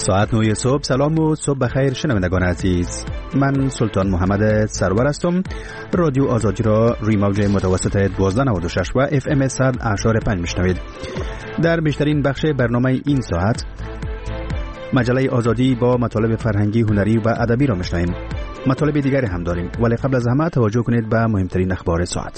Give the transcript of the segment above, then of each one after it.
ساعت 9 صبح. سلام و صبح بخیر شنوندگان عزیز. من سلطان محمد سرور هستم. رادیو آزادی را روی موج متوسط 1296 و FM 100.5 میشنوید. در بیشترین بخش برنامه این ساعت مجله آزادی با مطالب فرهنگی، هنری و ادبی را میشنویم. مطالب دیگری هم داریم، ولی قبل از همه توجه کنید به مهمترین اخبار ساعت.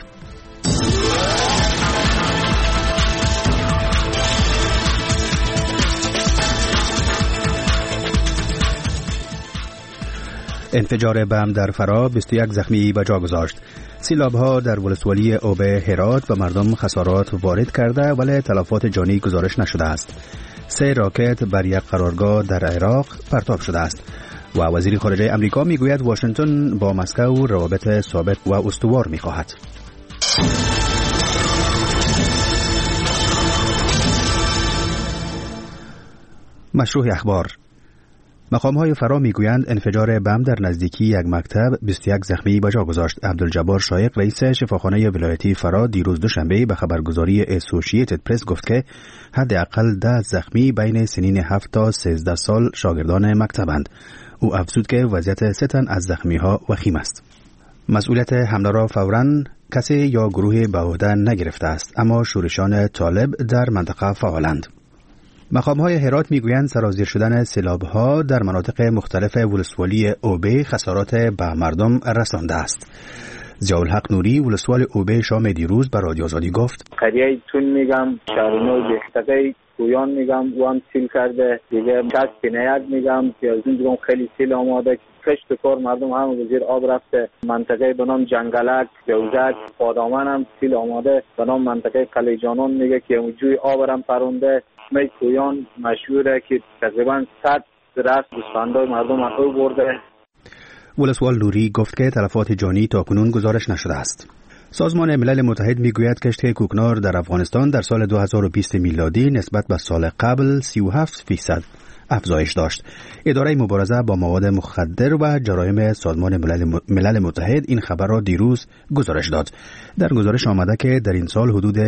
انفجار بم در فرا 21 زخمی به جا گذاشت. سیلاب‌ها در ولسوالی اوبه هرات و مردم خسارات وارد کرده ولی تلفات جانی گزارش نشده است. 3 راکت بر یک قرارگاه در عراق پرتاب شده است و وزیر خارجه آمریکا میگوید واشنگتن با مسکو روابط ثابت و استوار می‌خواهد. مشروع اخبار. مقام‌های فرا میگویند انفجار بم در نزدیکی یک مکتب 21 زخمی به جا گذاشت. عبدالجبار شایق رئیس شفاخانه ولایتی فرا دیروز دوشنبه به خبرگزاری اسوسییتد پرس گفت که حداقل 10 زخمی بین سنین 7 تا 13 سال شاگردان مکتبند. او افزود که وضعیت 3 تن از زخمی‌ها وخیم است. مسئولیت حمله را فوراً کسی یا گروه به عهده نگرفته است، اما شورشان طالب در منطقه فعالند. مقام‌های هرات میگویند سرازیر شدن سیلاب‌ها در مناطق مختلف ولسوالی اوبه خسارات به مردم رسانده است. ضیاءالحق نوری ولسوال اوبه شام دیروز به رادیو آزادی گفت: قریه تون میگم، شهرنو بهتقی کویان میگم وان سیل کرده، دیگه کس کنایت میگم که از این دیگه خیلی سیل آماده، کشت کار مردم هم وزیر آب رفته. منطقه به نام جنگلک، جوزک، پادامن هم سیل آماده. به نام منطقه قلیجانان میگه که جوی آب هم پرونده. می کویان مشهوره که تقریبا 100 درخت بستاندار مردم رو برده. ولسوال نوری گفت که تلفات جانی تاکنون گزارش نشده است. سازمان ملل متحد میگوید کشت کوکنار در افغانستان در سال 2020 میلادی نسبت به سال قبل 37% افزایش داشت. اداره مبارزه با مواد مخدر و جرایم سازمان ملل متحد این خبر را دیروز گزارش داد. در گزارش آمده که در این سال حدود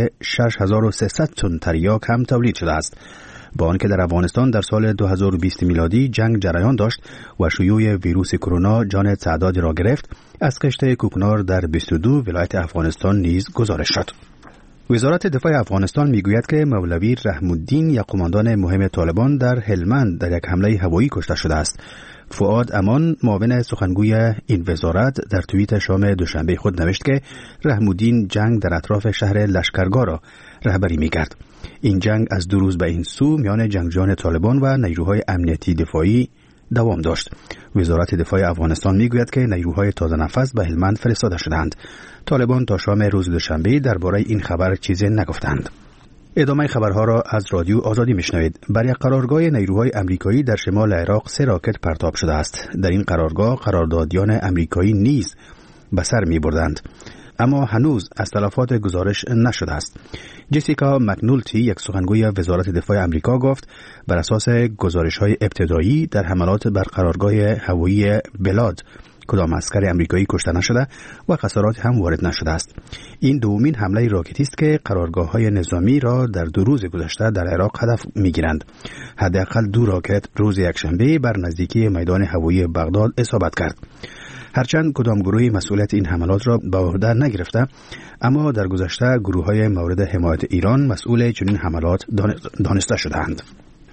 6300 تن تریاک هم تولید شده است. با آنکه در افغانستان در سال 2020 میلادی جنگ جریان داشت و شیوع ویروس کرونا جان تعدادی را گرفت، از کشت کوکنار در 22 ولایت افغانستان نیز گزارش شد. وزارت دفاع افغانستان میگوید که مولوی رحم الدین، یک قماندان مهم طالبان در هلمند، در یک حمله هوایی کشته شده است. فؤاد امان، معاون سخنگوی این وزارت، در توییت شام دوشنبه خود نوشت که رحم الدین جنگ در اطراف شهر لشکرگاه را رهبری میکرد. این جنگ از 2 روز به این سو میان جنگجویان طالبان و نیروهای امنیتی دفاعی دوام داشت. وزارت دفاع افغانستان میگوید که نیروهای تازه نفس به هلمند فرستاده شدند. طالبان تا شام روز دوشنبه درباره این خبر چیزی نگفتند. ادامه خبرها را از رادیو آزادی میشنوید. بر یک قرارگاه نیروهای امریکایی در شمال عراق 3 راکت پرتاب شده است. در این قرارگاه قراردادیان امریکایی نیز به سر میبردند، اما هنوز از تلفات گزارش نشده است. جسیکا مکنولتی، یک سخنگوی وزارت دفاع آمریکا، گفت بر اساس گزارش‌های ابتدایی در حملات بر قرارگاه هوایی بلاد کدام عسکر امریکایی کشته نشده و خسارات هم وارد نشده است. این دومین حمله راکتی است که قرارگاه‌های نظامی را در 2 روز گذشته در عراق هدف می‌گیرند. حداقل 2 راکت روز یکشنبه بر نزدیکی میدان هوایی بغداد اصابت کرد. هرچند کدام گروهی مسئولیت این حملات را به عهده نگرفته، اما در گذشته گروه‌های مورد حمایت ایران مسئول چنین حملات دانسته شدند.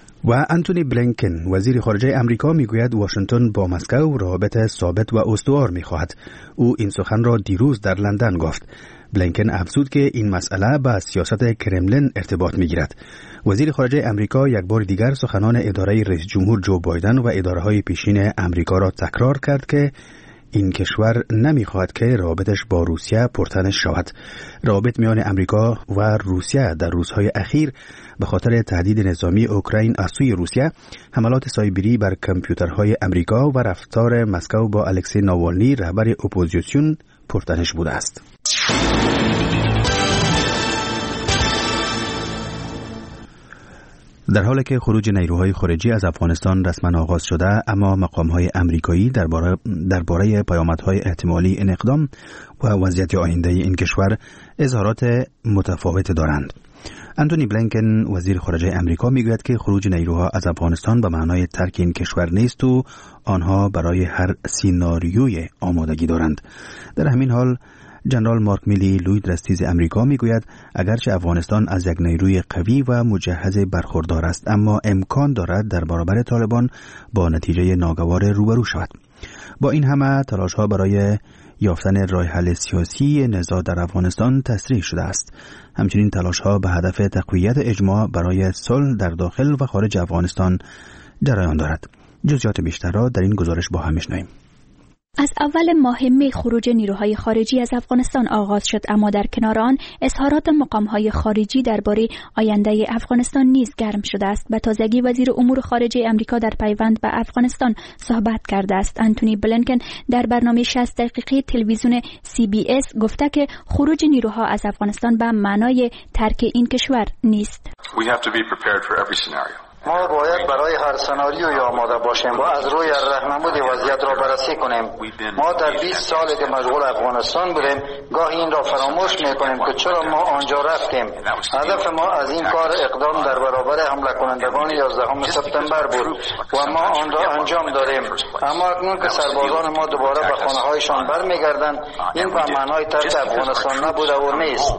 و انتونی بلینکن، وزیر خارجه آمریکا، میگوید واشنگتن با مسکو روابط ثابت و استوار می‌خواهد. او این سخن را دیروز در لندن گفت. بلینکن افزود که این مسئله با سیاست کرملین ارتباط می‌گیرد. وزیر خارجه آمریکا یک بار دیگر سخنان اداره رئیس جمهور جو بایدن و اداره‌های پیشین آمریکا را تکرار کرد که این کشور نمی‌خواهد که روابطش با روسیه پرتنش شود. روابط میان آمریکا و روسیه در روزهای اخیر به خاطر تهدید نظامی اوکراین از سوی روسیه، حملات سایبری بر کامپیوترهای آمریکا و رفتار مسکو با الکسی ناوالنی، رهبر اپوزیسیون، پرتنش بوده است. در حالی که خروج نیروهای خارجی از افغانستان رسما آغاز شده، اما مقام‌های آمریکایی درباره پیامدهای احتمالی این اقدام و وضعیت آینده این کشور اظهارات متفاوت دارند. انتونی بلینکن وزیر خارجه آمریکا میگوید که خروج نیروها از افغانستان به معنای ترک این کشور نیست و آنها برای هر سیناریوی آمادگی دارند. در همین حال جنرال مارک میلی لوید رستیز آمریکا میگوید اگرچه افغانستان از یک نیروی قوی و مجهز برخوردار است، اما امکان دارد در برابر طالبان با نتیجه ناگوار روبرو شود. با این همه تلاش‌ها برای یافتن راه حل سیاسی نزاع در افغانستان تسریع شده است. همچنین تلاش‌ها به هدف تقویت اجماع برای صلح در داخل و خارج افغانستان جریان دارد. جزئیات بیشتر را در این گزارش با هم می‌شنویم. از اول ماه می خروج نیروهای خارجی از افغانستان آغاز شد، اما در کنار آن اظهارات مقام‌های خارجی درباره آینده افغانستان نیز گرم شده است. به تازگی وزیر امور خارجه آمریکا در پیوند به افغانستان صحبت کرده است. انتونی بلینکن در برنامه 60 دقیقه تلویزیون CBS گفته که خروج نیروها از افغانستان به معنای ترک این کشور نیست. ما باید برای هر سناریوی آماده باشیم و از روی راهنمود وضعیت را بررسی کنیم. ما در 20 سالی که مشغول افغانستان بودیم گاهی این را فراموش میکنیم که چرا ما آنجا رفتیم. هدف ما از این کار اقدام در برابر حمله کنندگان 11 سپتامبر بود و ما آن را انجام دادیم. اما اکنون که سربازان ما دوباره به خانه‌هایشان برمیگردند، این به معنای ترک افغانستان نبوده و نیست.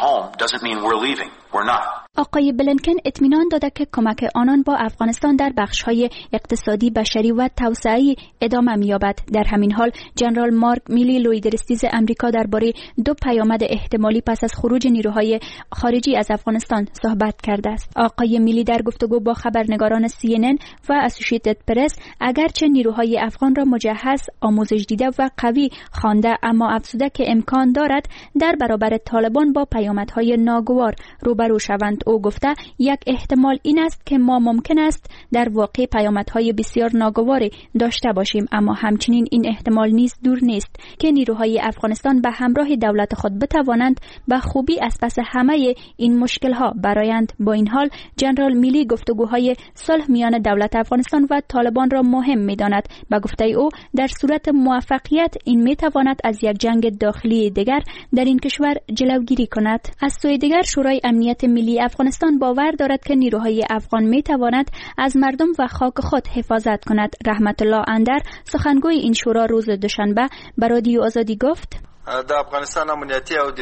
آقای بلینکن اطمینان داده که کمک آنان با افغانستان در بخش‌های اقتصادی، بشری و توسعه‌ای ادامه می‌یابد. در همین حال جنرال مارک میلی لوید رستیز آمریکا درباره 2 پیامد احتمالی پس از خروج نیروهای خارجی از افغانستان صحبت کرده است. آقای میلی در گفتگو با خبرنگاران CNN و اسوسییتد پرس اگرچه نیروهای افغان را مجهز، آموزش دیده و قوی خوانده، اما افزوده که امکان دارد در برابر طالبان با پیامدهای ناگوار روبرو شوند. او گفته یک احتمال این است که ما ممکن است در واقع پیامدهای بسیار ناگواری داشته باشیم، اما همچنین این احتمال نیز دور نیست که نیروهای افغانستان به همراه دولت خود بتوانند به خوبی از پس همه این مشکلها برآیند. با این حال جنرال میلی گفتگوهای صلح میان دولت افغانستان و طالبان را مهم می‌داند. به گفته او در صورت موفقیت این می‌تواند از یک جنگ داخلی دیگر در این کشور جلوگیری کند. از سوی دیگر شورای امنیت ملی افغانستان باور دارد که نیروهای افغان می تواند از مردم و خاک خود حفاظت کند. رحمت الله اندر سخنگوی این شورا روز دوشنبه به رادیو آزادی گفت: در افغانستان امنیتی و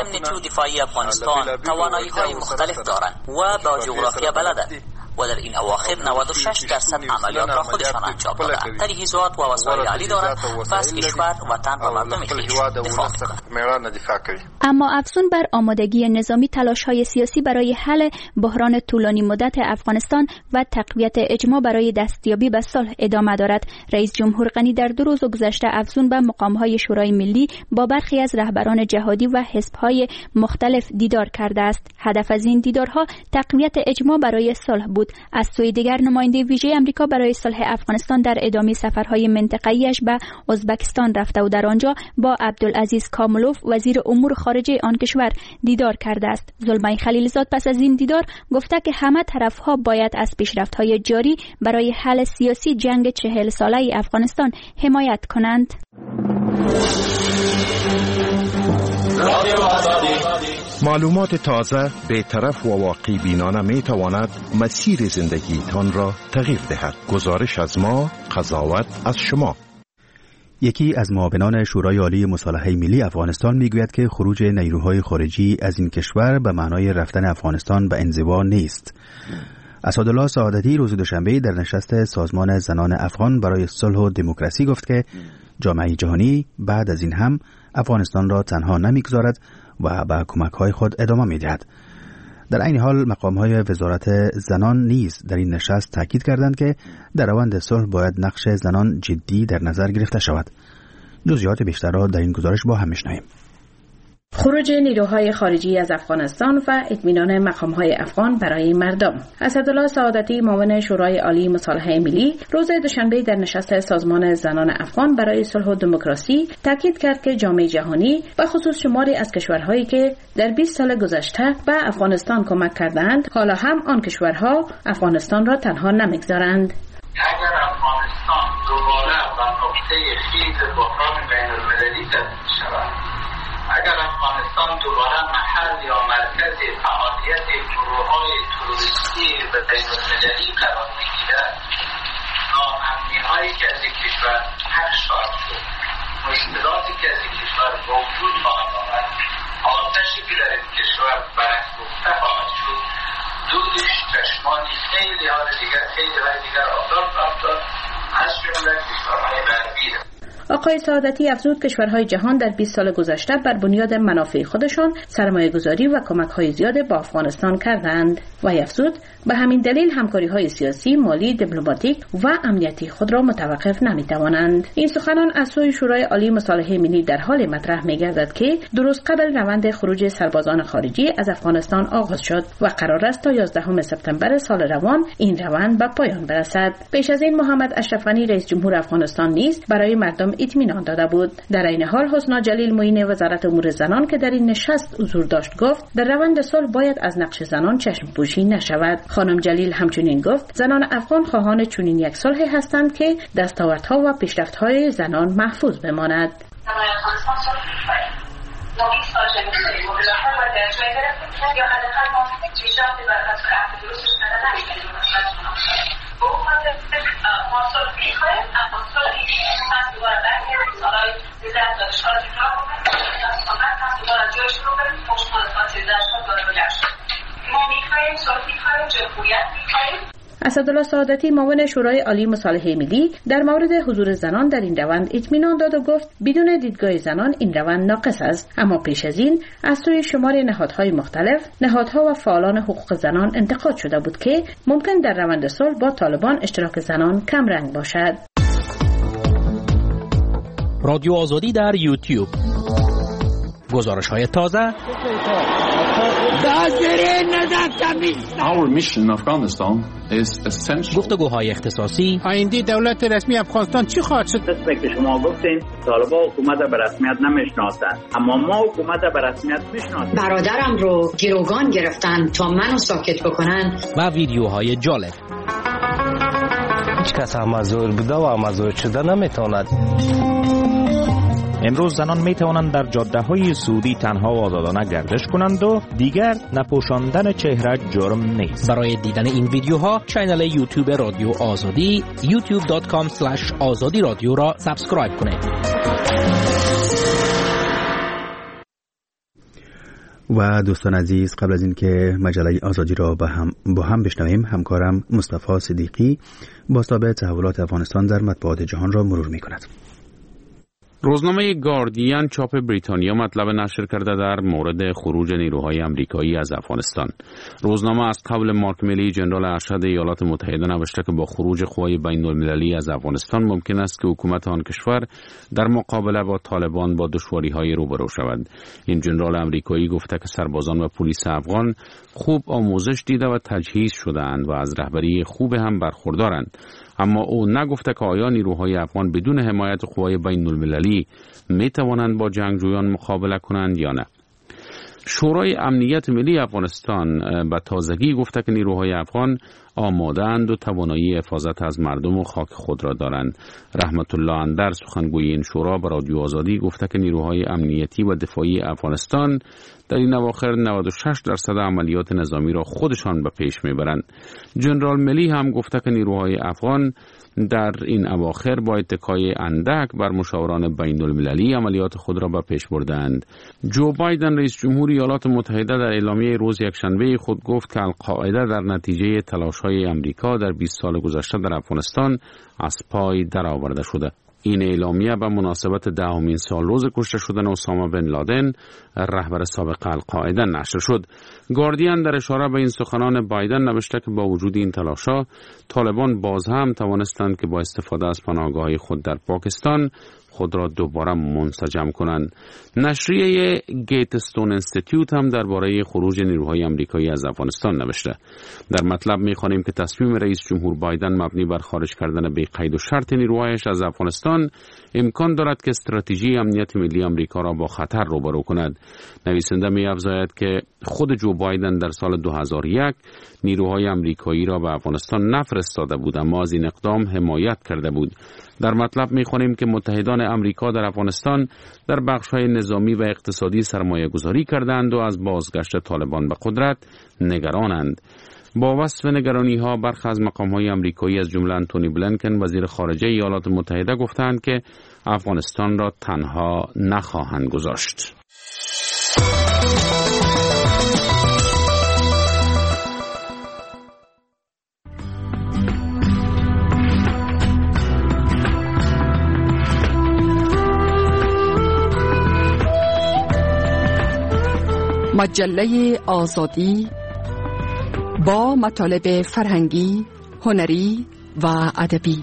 دفاعی افغانستان توانایی‌های مختلف دارند و با جغرافیا بلدند و در این اواخر 96% عملیات را خودشان انجام دادند. تجهیزات و وسایل عالی دارند و از کشور، وطن و مردم خویش دفاع می‌کنند. اما افزون بر آمادگی نظامی، تلاش‌های سیاسی برای حل بحران طولانی مدت افغانستان و تقویت اجماع برای دستیابی به صلح ادامه دارد. رئیس جمهور غنی در 2 روز گذشته افزون به مقام‌های شورای ملی با برخی از رهبران جهادی و حزب‌های مختلف دیدار کرده است. هدف از این دیدارها تقویت اجماع برای صلح بود. از سوی دیگر نماینده ویژه آمریکا برای صلح افغانستان در ادامه سفرهای منطقه‌ایش به ازبکستان رفته و در آنجا با عبدالعزیز کاملوف وزیر امور خارجه آن کشور دیدار کرده است. زلمای خلیلزاد پس از این دیدار گفته که همه طرف‌ها باید از پیشرفت‌های جاری برای حل سیاسی جنگ 40 ساله افغانستان حمایت کنند. معلومات تازه، بی‌طرف و واقعی بینانه می تواند مسیر زندگیتان را تغییر دهد. گزارش از ما، قضاوت از شما. یکی از معاونان شورای عالی مصالحه ملی افغانستان میگوید که خروج نیروهای خارجی از این کشور به معنای رفتن افغانستان به انزوا نیست. اسدالله سعادتی روز دوشنبه در نشست سازمان زنان افغان برای صلح و دموکراسی گفت که جامعه جهانی بعد از این هم افغانستان را تنها نمیگذارد و به کمک‌های خود ادامه می‌دهد. در این حال مقام‌های وزارت زنان نیز در این نشست تاکید کردند که در روند صلح باید نقش زنان جدی در نظر گرفته شود. جزئیات بیشتر را در این گزارش با هم می‌شنویم. خروج نیروهای خارجی از افغانستان و اطمینان مقام‌های افغان برای مردم. اسدالله سعادتی معاون شورای عالی مصالحه ملی روز دوشنبه در نشست سازمان زنان افغان برای صلح و دموکراسی تاکید کرد که جامعه جهانی و خصوص شماری از کشورهایی که در 20 سال گذشته به افغانستان کمک کردند حالا هم آن کشورها افغانستان را تنها نمیگذارند. اگر افغانستان دوباره به نقطه خیز بحران بین‌المللی تبدیل شود، اگر افغانستان دوباره محل یا مرکز فعالیت گروه‌های تروریستی بین‌المللی قرار بگیرد، ناامنی‌هایی که از این کشور پخش شد، مشکلاتی که از این کشور به وجود خواهد آمد، آتشی که در این کشور برافروخته خواهد شد، دودش چشمان خیلی دیگر آزاد خواهد داد، از جمله کشورهای غربی. آقای سعادتی افزود کشورهای جهان در 20 سال گذشته بر بنیاد منافع خودشان سرمایه‌گذاری و کمک‌های زیاد با افغانستان کردند و افزود به همین دلیل همکاری‌های سیاسی، مالی، دیپلماتیک و امنیتی خود را متوقف نمی‌توانند. این سخنان از سوی شورای عالی مصالحه ملی در حال مطرح می‌گردد که درست قبل روند خروج سربازان خارجی از افغانستان آغاز شد و قرار است تا 11 سپتامبر سال روان این روند به پایان برسد. پیش از این محمد اشرف غنی رئیس جمهور افغانستان نیز برای مردم اطمینان داده بود. در این حال حسنا جلیل معین وزارت امور زنان که در این نشست حضور داشت گفت در روند صلح باید از نقش زنان چشم پوشی نشود. خانم جلیل همچنین گفت زنان افغان خواهان چنین یک صلح هستند که دستاوردها و پیشرفت‌های زنان محفوظ بماند. اسدالله سعادتی معاون شورای عالی مصالحه ملی در مورد حضور زنان در این روند اطمینان داد و گفت بدون دیدگاه زنان این روند ناقص است، اما پیش از این از سوی شمار نهادهای مختلف نهادها و فعالان حقوق زنان انتقاد شده بود که ممکن در روند صلح با طالبان اشتراک زنان کم رنگ باشد. رادیو آزادی در یوتیوب، گزارش‌های تازه، گفتگوهای اختصاصی. آینده دولت رسمی افغانستان چی خواهد شد؟ که شما گفتین طالبان حکومت به رسمیت نمیشناسند، اما ما حکومت به رسمیت میشناسیم. برادرم رو گروگان گرفتن تا منو ساکت بکنن. و ویدیوهای جالب. هیچ کس مزور بوده و مزور شده نمیتواند. امروز زنان می توانند در جاده‌های سعودی تنها و آزادانه گردش کنند و دیگر نپوشاندن چهره جرم نیست. برای دیدن این ویدیوها کانال یوتیوب رادیو آزادی youtube.com/azadi رادیو را سابسکرایب کنید. و دوستان عزیز، قبل از اینکه مجله آزادی را با هم بشنویم، همکارم مصطفی صدیقی بازتاب تحولات افغانستان در مطبوعات جهان را مرور می‌کند. روزنامه گاردین چاپ بریتانیا مطلب نشر کرده در مورد خروج نیروهای آمریکایی از افغانستان. روزنامه از قول مارک میلی جنرال ارشد ایالات متحده نوشته که با خروج قوای بین‌المللی از افغانستان ممکن است که حکومت آن کشور در مقابله با طالبان با دشواری‌های روبرو شود. این جنرال آمریکایی گفته که سربازان و پلیس افغان خوب آموزش دیده و تجهیز شده‌اند و از رهبری خوب هم برخوردارند. اما او نگفته که آیا نیروهای افغان بدون حمایت قوای بین‌المللی می توانند با جنگجویان مقابله کنند یا نه. شورای امنیت ملی افغانستان به تازگی گفته که نیروهای افغان آماده‌اند و توانایی حفاظت از مردم و خاک خود را دارند. رحمت الله اندر سخنگوی این شورا به رادیو آزادی گفته که نیروهای امنیتی و دفاعی افغانستان در این اواخر 96% عملیات نظامی را خودشان به پیش میبرند. جنرال ملی هم گفته که نیروهای افغان در این اواخر با اتکای اندک بر مشاوران بین المللی عملیات خود را به پیش بردند. جو بایدن رئیس جمهور ایالات متحده در اعلامیه روز یکشنبه خود گفت که القاعده در نتیجه تلاش‌های امریکا در 20 سال گذشته در افغانستان از پای درآورده شده. این اعلامیه به مناسبت 10مین سالروز کشته شدن اسامه بن لادن رهبر سابق القاعده نشر شد. گاردین در اشاره به این سخنان بایدن نوشته که با وجود این تلاش‌ها طالبان باز هم توانستند که با استفاده از پناهگاه‌های خود در پاکستان خود را دوباره منسجم کنند. نشریه گیتستون اینستیتوت هم درباره خروج نیروهای آمریکایی از افغانستان نوشته. در مطلب می‌خوانیم که تصمیم رئیس جمهور بایدن مبنی بر خارج کردن بی قید و شرط نیروهایش از افغانستان امکان دارد که استراتژی امنیت ملی آمریکا را با خطر روبرو کند. نویسنده می‌افزاید که خود جو بایدن در سال 2001 نیروهای آمریکایی را به افغانستان نفرستاده بود، اما از این اقدام حمایت کرده بود. در مطلب می‌خوانیم که متحدان آمریکا در افغانستان در بخش‌های نظامی و اقتصادی سرمایه‌گذاری کردند و از بازگشت طالبان به قدرت نگرانند. با وصف نگرانی‌ها برخی از مقام‌های آمریکایی از جمله انتونی بلینکن وزیر خارجه ایالات متحده گفتند که افغانستان را تنها نخواهند گذاشت. مجله آزادی با مطالب فرهنگی، هنری و ادبی.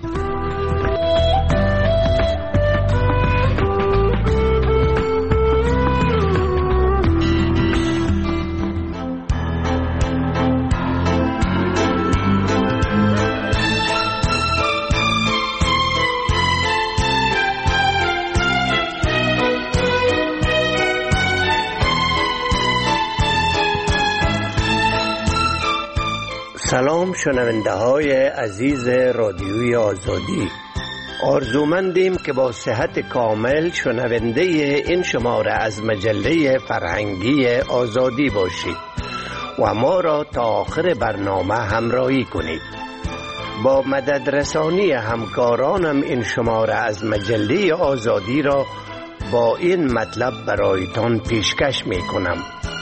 سلام شنونده های عزیز رادیوی آزادی، آرزومندیم که با صحت کامل شنونده این شماره از مجله فرهنگی آزادی باشید و ما را تا آخر برنامه همراهی کنید. با مدد رسانی همکارانم این شماره از مجله آزادی را با این مطلب برایتان پیشکش می کنم.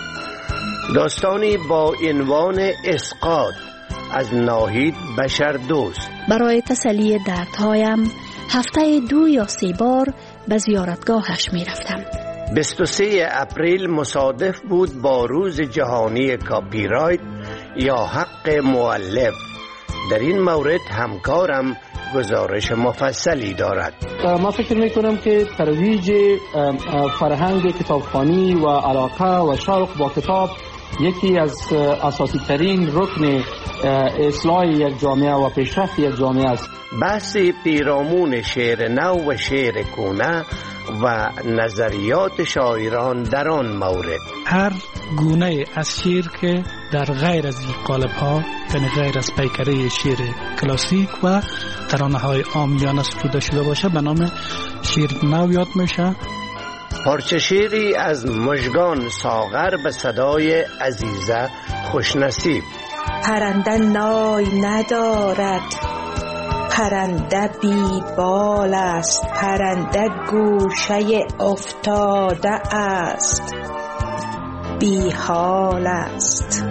داستانی با عنوان اسقاط از ناهید بشردوست. برای تسلی دردهایم هفته 2 یا 3 بار به زیارتگاهش می رفتم. 23 اپریل مصادف بود با روز جهانی کاپی رایت یا حق مؤلف. در این مورد همکارم گزارش مفصلی دارد. ما فکر میکنم که ترویج فرهنگ کتابخوانی و علاقه و شوق با کتاب یکی از اساسی ترین رکن اصلاح یک جامعه و پیشرفت یک جامعه است. بحث پیرامون شعر نو و شعر کهنه و نظریات شاعران در آن مورد. هر گونه از شعر که در غیر از این قالب ها، یعنی غیر از پیکره شعر کلاسیک و ترانه های عامیانه سروده شده باشه به نام شعر نو یاد میشه. پارچه شعری از مژگان ساغر به صدای عزیزه خوشنصیب. پرنده نای ندارد، پرنده بی بال است، پرنده گوشه افتاده است، بی حال است.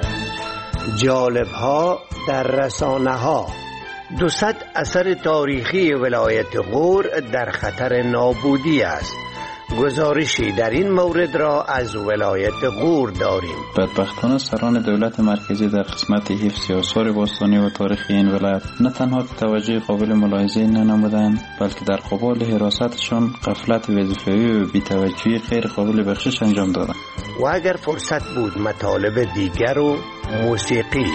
جالب ها در رسانه ها. 200 اثر تاریخی ولایت غور در خطر نابودی است. گزارشی در این مورد را از ولایت غور داریم. بدبختانه سران دولت مرکزی در قسمت حفظ آثار باستانی و تاریخی این ولایت نه تنها توجه قابل ملاحظه ننمودند، بلکه در قبال حراستشان غفلت وظیفه‌ای و بی‌توجهی غیر قابل بخشش انجام دادند. و اگر فرصت بود مطالب دیگر و موسیقی.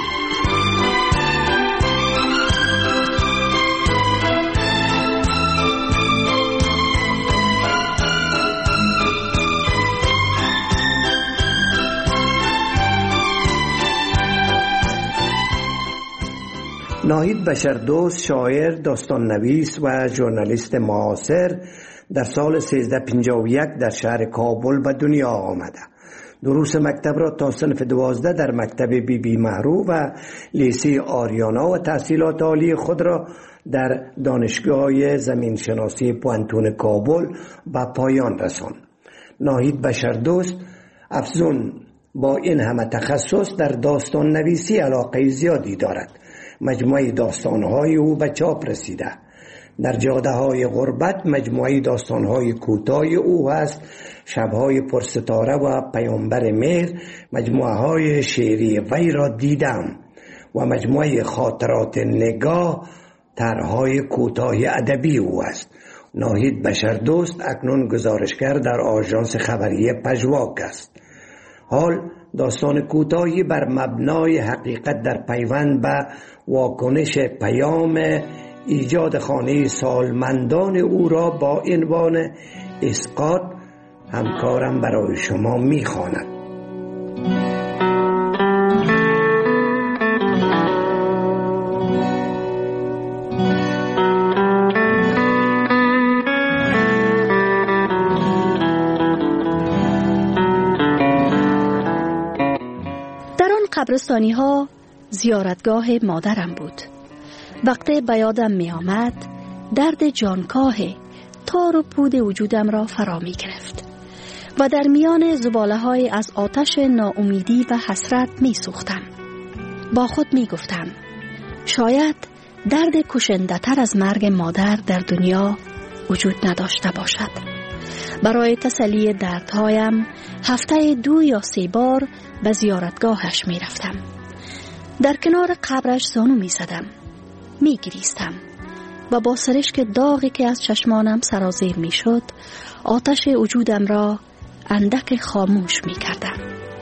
ناهید بشردوست شاعر، داستان نویس و ژورنالیست معاصر در سال 1351 در شهر کابل به دنیا آمده. دروس مکتب را تا صنف 12 در مکتب بی بی محرو و لیسه آریانا و تحصیلات عالی خود را در دانشگاه زمینشناسی پوانتون کابل به پایان رساند. ناهید بشردوست افزون با این همه تخصص در داستان نویسی علاقه زیادی دارد. مجموعه داستان‌های او به چاپ رسیده. در جاده‌های غربت مجموعه داستان‌های کوتاه او هست. شب‌های پرستاره و پیامبر مهر مجموعه‌های شعری وی را دیدم و مجموعه خاطرات نگاه طرح‌های کوتاه ادبی او است. ناهید بشردوست اکنون گزارشگر در آژانس خبری پژواک است. حال داستان کوتاهی بر مبنای حقیقت در پیوند به واکنش پیام ایجاد خانه سالمندان او را با عنوان اسقاط همکارم برای شما می‌خواند. قبرستانی ها زیارتگاه مادرم بود. وقتی به یادم می آمد درد جانکاه تار و پود وجودم را فرا می گرفت و در میان زباله های از آتش ناامیدی و حسرت می سوختم. با خود می گفتم شاید درد کشنده تر از مرگ مادر در دنیا وجود نداشته باشد. برای تسلی دردهایم هفته 2 یا 3 بار به زیارتگاهش می رفتم. در کنار قبرش زانو می زدم، می گریستم و با سرشک داغی که از چشمانم سرازیر می شد آتش وجودم را اندک خاموش می کردم.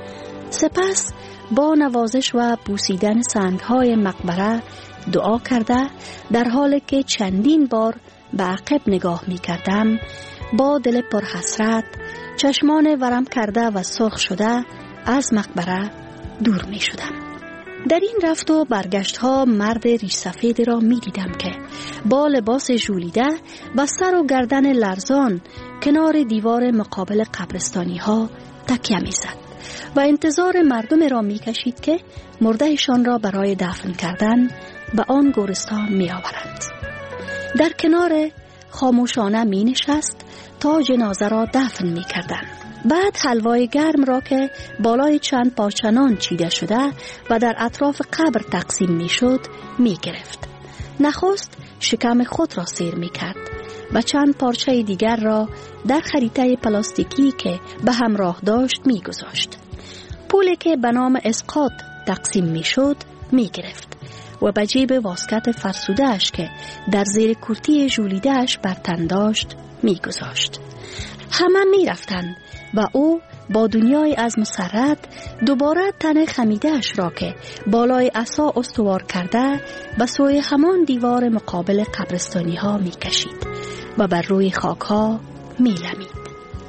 سپس با نوازش و بوسیدن سنگهای مقبره دعا کرده در حالی که چندین بار به عقب نگاه می کردم با دل پر حسرت چشمان ورم کرده و سرخ شده از مقبره دور می شدم. در این رفت و برگشت ها مرد ریش سفید را می دیدم که با لباس ژولیده و سر و گردن لرزان کنار دیوار مقابل قبرستانی ها تکیه می زد و انتظار مردم را می کشید که مردهشان را برای دفن کردن به آن گورستان می آورند. در کنار خاموشانه می نشست تا جنازه را دفن می کردن. بعد حلوای گرم را که بالای چند پارچه نان چیده شده و در اطراف قبر تقسیم می شد می گرفت. نخست شکم خود را سیر می کرد و چند پارچه دیگر را در خریطه پلاستیکی که به همراه داشت می گذاشت. پولی که به نام اسقاط تقسیم می شد می گرفت و به جیب واسکت فرسوده‌اش که در زیر کرتی ژولیده‌اش بر تن داشت می گذاشت. همه می رفتند و او با دنیای از مسرت دوباره تن خمیده‌اش را که بالای عصا استوار کرده به سوی همان دیوار مقابل قبرستانی ها می کشید و بر روی خاک ها می لمید.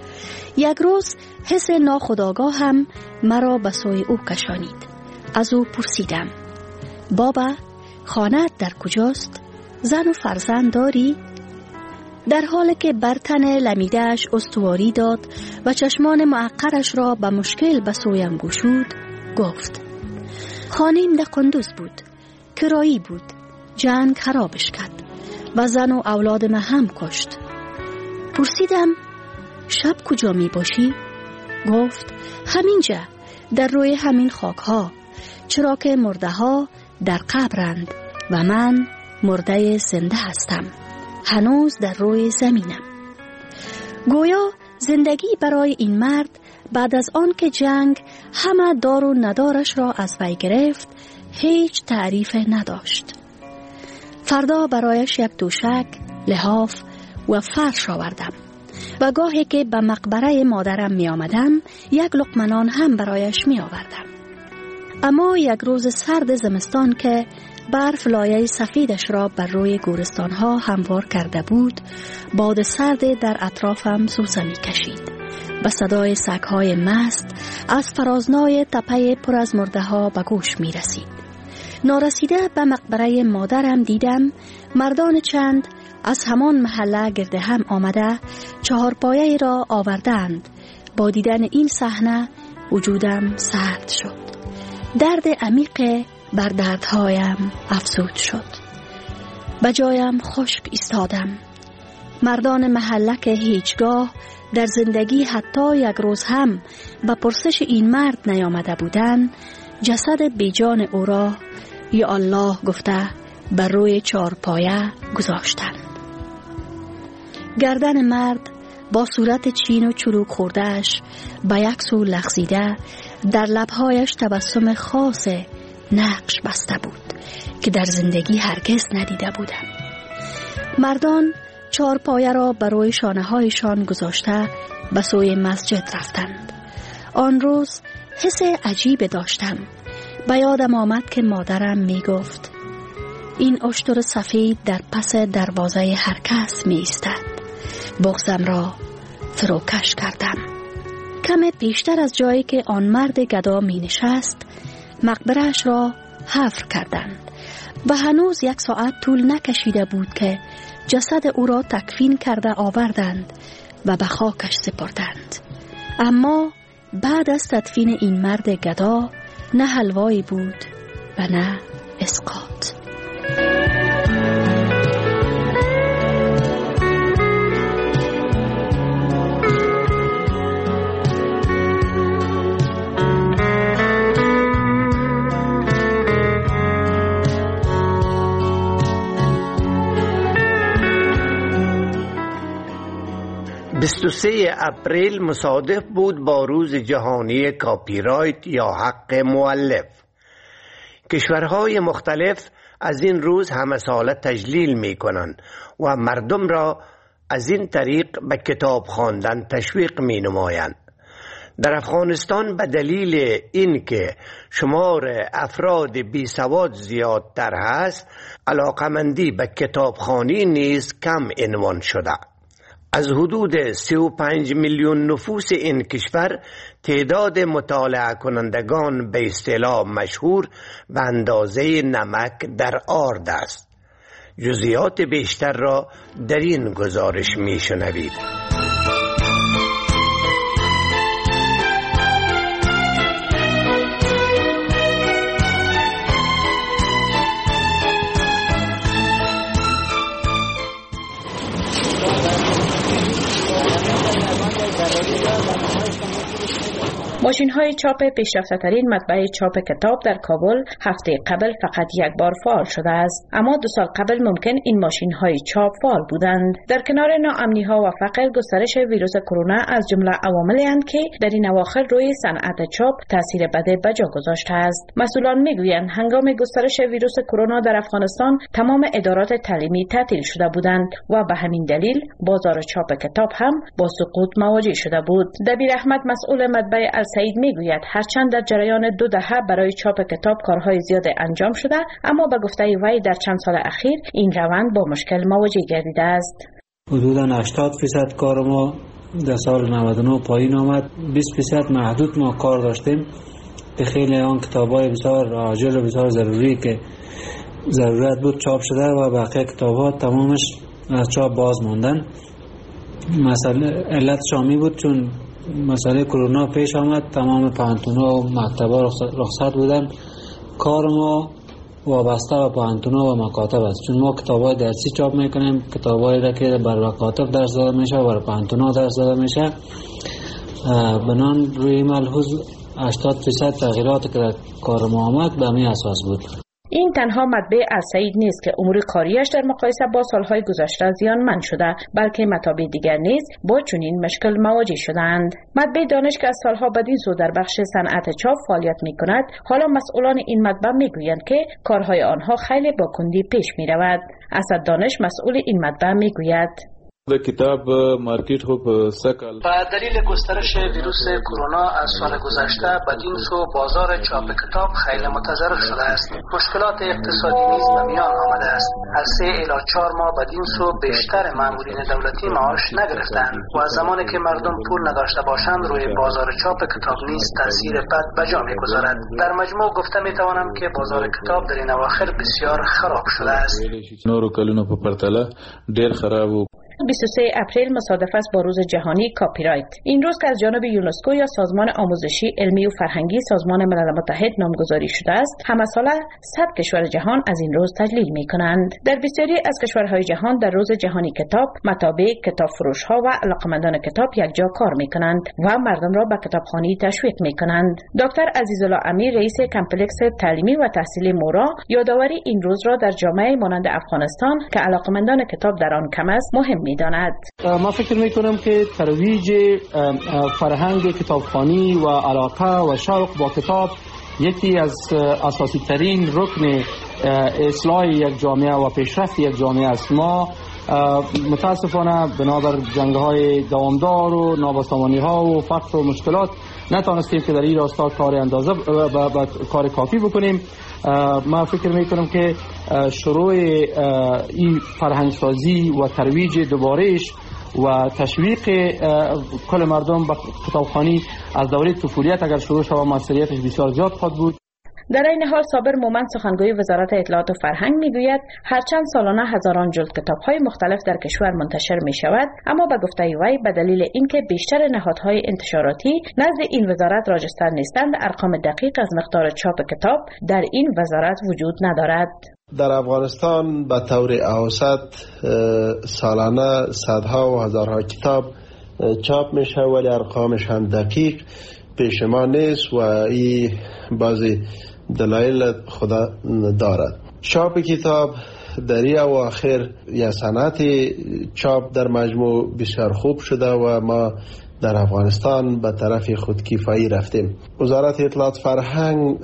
یک روز حس ناخودآگاه هم مرا به سوی او کشانید. از او پرسیدم بابا خانه‌ات در کجاست؟ زن و فرزند داری؟ در حالی که بر تن لمیده‌اش استواری داد و چشمان معقرش را به مشکل به سویم گشود گفت خانه‌ام در قندوز بود، کرایی بود، جنگ خرابش کرد و زن و اولادم هم کشت. پرسیدم شب کجا می باشی؟ گفت همینجا در روی همین خاک ها، چرا که مرده ها در قبرند و من مرده زنده هستم، هنوز در روی زمینم. گویا زندگی برای این مرد بعد از آن که جنگ همه دار و ندارش را از وی گرفت هیچ تعریف نداشت. فردا برایش یک دوشک، لحاف و فرش آوردم و گاهی که به مقبره مادرم می آمدم یک لقمه نان هم برایش می آوردم. اما یک روز سرد زمستان که برف لایه سفیدش را بر روی گورستان ها هموار کرده بود، باد سرد در اطرافم سوسه می کشید و صدای سگ‌های مست از فرازنای تپه پر از مرده ها به گوش می رسید. نارسیده به مقبره مادرم دیدم مردان چند از همان محله گرده هم آمده 4 پایه را آوردند. با دیدن این صحنه وجودم سرد شد. درد عمیق بر دردهایم افزود شد. به جایم خشک ایستادم. مردان محله که هیچگاه در زندگی حتی یک روز هم به پرسش این مرد نیامده بودند، جسد بیجان او را یا الله گفته بر روی 4 پایه گذاشتند. گردن مرد با صورت چین و چروک خوردهش به یک سو لغزیده، در لبهایش تبسم خاص نقش بسته بود که در زندگی هرگز ندیده بودم. مردان چارپایه را بر روی شانه هایشان گذاشته به سوی مسجد رفتند. آن روز حس عجیب داشتم. به یادم آمد که مادرم می گفت این اشتر سفید در پس دروازه هر کس می ایستد. بغضم را فروکش کردم. کم پیشتر از جایی که آن مرد گدا می نشست مقبرش را حفر کردند و هنوز 1 ساعت طول نکشیده بود که جسد او را تکفین کرده آوردند و به خاکش سپردند. اما بعد از تدفین این مرد گدا نه حلوایی بود و نه اسقاط. (23 اپریل مصادف بود با روز جهانی کاپی رایت یا حق مؤلف. کشورهای مختلف از این روز همه ساله تجلیل می کنند و مردم را از این طریق به کتاب خواندن تشویق می نمایند. در افغانستان به دلیل اینکه شمار افراد بی سواد زیادتر هست، علاقمندی به کتابخوانی نیز کم عنوان شده. از حدود 35 میلیون نفوس این کشور تعداد مطالعه کنندگان به اصطلاح مشهور به اندازه نمک در آرد است. جزئیات بیشتر را در این گزارش میشنوید. ماشین های چاپ پیشرفته ترین مطبعه چاپ کتاب در کابل هفته قبل فقط 1 بار فعال شده است، اما 2 سال قبل ممکن این ماشین های چاپ فعال بودند. در کنار ناامنی ها و فقر، گسترش ویروس کرونا از جمله عواملی اند که در این اواخر روی صنعت چاپ تاثیر بده به جا گذاشته است. مسئولان میگویند هنگام گسترش ویروس کرونا در افغانستان تمام ادارات تعلیمی تعطیل شده بودند و به همین دلیل بازار چاپ کتاب هم با سقوط مواجه شده بود. دبیر احمد مسئول مطبعه سعید میگوید هرچند در جریان 2 دهه برای چاپ کتاب کارهای زیاد انجام شده، اما به گفته وی در چند سال اخیر این روند با مشکل مواجه گردیده است. حدوداً 80% کار ما در سال 99 پایین آمد. 20% محدود ما کار داشتیم که خیلی آن کتابای بسیار عاجل و بسیار ضروری که ضرورت بود چاپ شده و بقیه کتاب‌ها تمامش از چاپ باز موندن. مسئله علت شامی بود چون مسئله کرونا پیش آمد، تمام پانتونا و مکتبا رخصت بودن. کار ما وابسته به پانتونا و مکاتب است، چون ما کتابای درسی چاپ میکنیم، کتابایی را که بر مکاتب درس داده میشه و بر پانتونا درس داده میشه. بنان روی ملحوظ 80% تغییرات که در کار ما آمد به همین اساس بود. این تنها مطبع السعید نیست که امور کاریش در مقایسه با سالهای گذشته زیانمند شده، بلکه مطابع دیگر نیز با چنین مشکل مواجه شدند. مطبع دانش که از سالها بدین سو در بخش صنعت چاپ فعالیت می‌کند، حالا مسئولان این مطبع میگویند که کارهای آنها خیلی با کندی پیش می‌رود. اسد دانش مسئول این مطبع میگوید کتاب مارکیت خوب سکل با دلیل گسترش ویروس کرونا از سال گذشته بدین سو بازار چاپ کتاب خیلی متضرر شده است. مشکلات اقتصادی نیز به میان آمده است. از 3 الی 4 ماه بدین سو بیشتر مامورین دولتی معاش نگرفتند و از زمانی که مردم پول نداشته باشند روی بازار چاپ کتاب نیز تاثیر بد به جا می‌گذارد. در مجموع گفته میتوانم که بازار کتاب در این اواخر بسیار خراب شده است. نورو کلونو په پرتله ډیر خراب و. 23 اپریل مصادف است با روز جهانی کاپی رایت. این روز که از جانب یونسکو یا سازمان آموزشی، علمی و فرهنگی سازمان ملل متحد نامگذاری شده است، همه ساله 100 کشور جهان از این روز تجلیل می کنند. در بسیاری از کشورهای جهان در روز جهانی کتاب، مطابع، کتاب فروش ها و علاقمندان کتاب یک جا کار می کنند و مردم را به کتابخوانی تشویق می کنند. دکتر عزیزالله امیر، رئیس کمپلکس تعلیمی و تحصیلی مورا، یادآوری این روز را در جامعه مانند افغانستان که علاقمندان کتاب در آن کم است مهم می‌داند. ما فکر می‌کنم که ترویج فرهنگ کتابخوانی و علاقه و شوق با کتاب یکی از اساسی ترین رکن اصلاح یک جامعه و پیشرفت یک جامعه است. ما متاسفانه بنابر جنگ‌های دوامدار و نابسامانی‌ها و فقر و مشکلات نتونستیم که در این راستا کار اندازه با کار کافی بکنیم. ما فکر میکنم که شروع این فرهنگسازی و ترویج دوبارهش و تشویق کل مردم به کتابخوانی از دوره طفولیت اگر شروع شود موثریتش بسیار زیاد خواهد بود. در این حال صابر مومند سخنگوی وزارت اطلاعات و فرهنگ میگوید هرچند سالانه هزاران جلد کتاب‌های مختلف در کشور منتشر می شود، اما به گفته وی به دلیل اینکه بیشتر نهادهای انتشاراتی نزد این وزارت راجستر نیستند، ارقام دقیق از مقدار چاپ کتاب در این وزارت وجود ندارد. در افغانستان به طور اوسط سالانه صدها و هزارها کتاب چاپ میشه، ولی ارقامش هم دقیق پیش ما نیست و این بعضی دلایل خدا دارد. چاپ کتاب در این اواخر یا صنعت چاپ در مجموع بسیار خوب شده و ما در افغانستان به طرف خودکفایی رفتیم. وزارت اطلاعات فرهنگ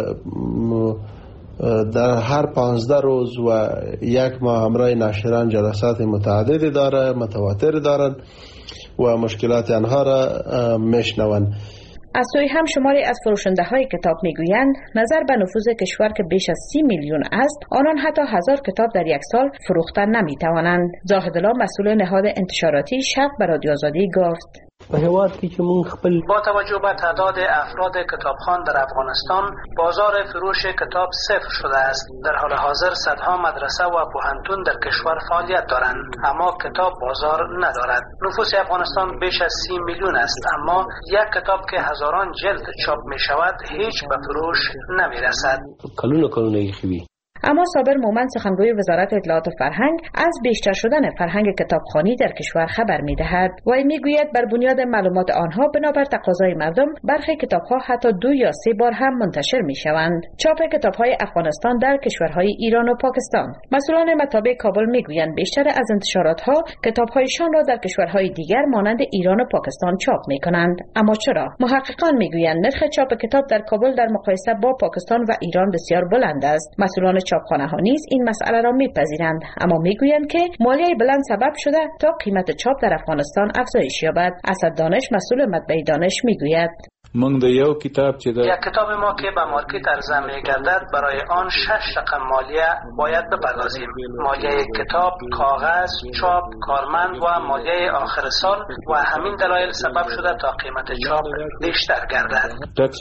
در هر 15 روز و یک ماه همراه ناشران جلسات متعددی داره، متواتر دارند و مشکلات آنها را میشنوند. از سوی هم شماری از فروشنده های کتاب میگویند نظر به نفوذ کشور که بیش از 30 میلیون است، آنان حتی 1000 کتاب در یک سال فروختن نمیتوانند. زاهدالله مسئول نهاد انتشاراتی شب به رادیو آزادی گفت: با توجه به تعداد افراد کتابخوان در افغانستان، بازار فروش کتاب صفر شده است. در حال حاضر صدها مدرسه و پوهنتون در کشور فعالیت دارند، اما کتاب بازار ندارد. نفوس افغانستان بیش از 30 میلیون است، اما یک کتاب که هزاران جلد چاپ می شود هیچ به فروش نمی رسد. اما صابر مومند سخنگوی وزارت اطلاعات و فرهنگ از بیشتر شدن فرهنگ کتابخوانی در کشور خبر می‌دهد. وی میگوید بر بنیاد معلومات آنها بنابر تقاضای مردم برخی کتاب‌ها حتی 2 یا 3 بار هم منتشر می‌شوند. چاپ کتاب‌های افغانستان در کشورهای ایران و پاکستان. مسئولان مطابع کابل میگویند بیشتر از انتشارات‌ها کتاب‌هایشان را در کشورهای دیگر مانند ایران و پاکستان چاپ می‌کنند. اما چرا؟ محققان میگویند نرخ چاپ کتاب در کابل در مقایسه با پاکستان و ایران بسیار بلند است. مسئولان چاپخانه ها نیز این مسئله را میپذیرند، اما میگویند که مالیه بلند سبب شده تا قیمت چاپ در افغانستان افزایش یابد. اسد دانش مسئول مطبعه دانش میگوید: یک کتاب ما که به مارکت عرضه می‌گردد برای آن 6 رقم مالیه باید بپردازیم. مالیه کتاب، کاغذ، چاپ، کارمند و مالیه آخر سال و همین دلایل سبب شده تا قیمت چاپ بیشتر گردد.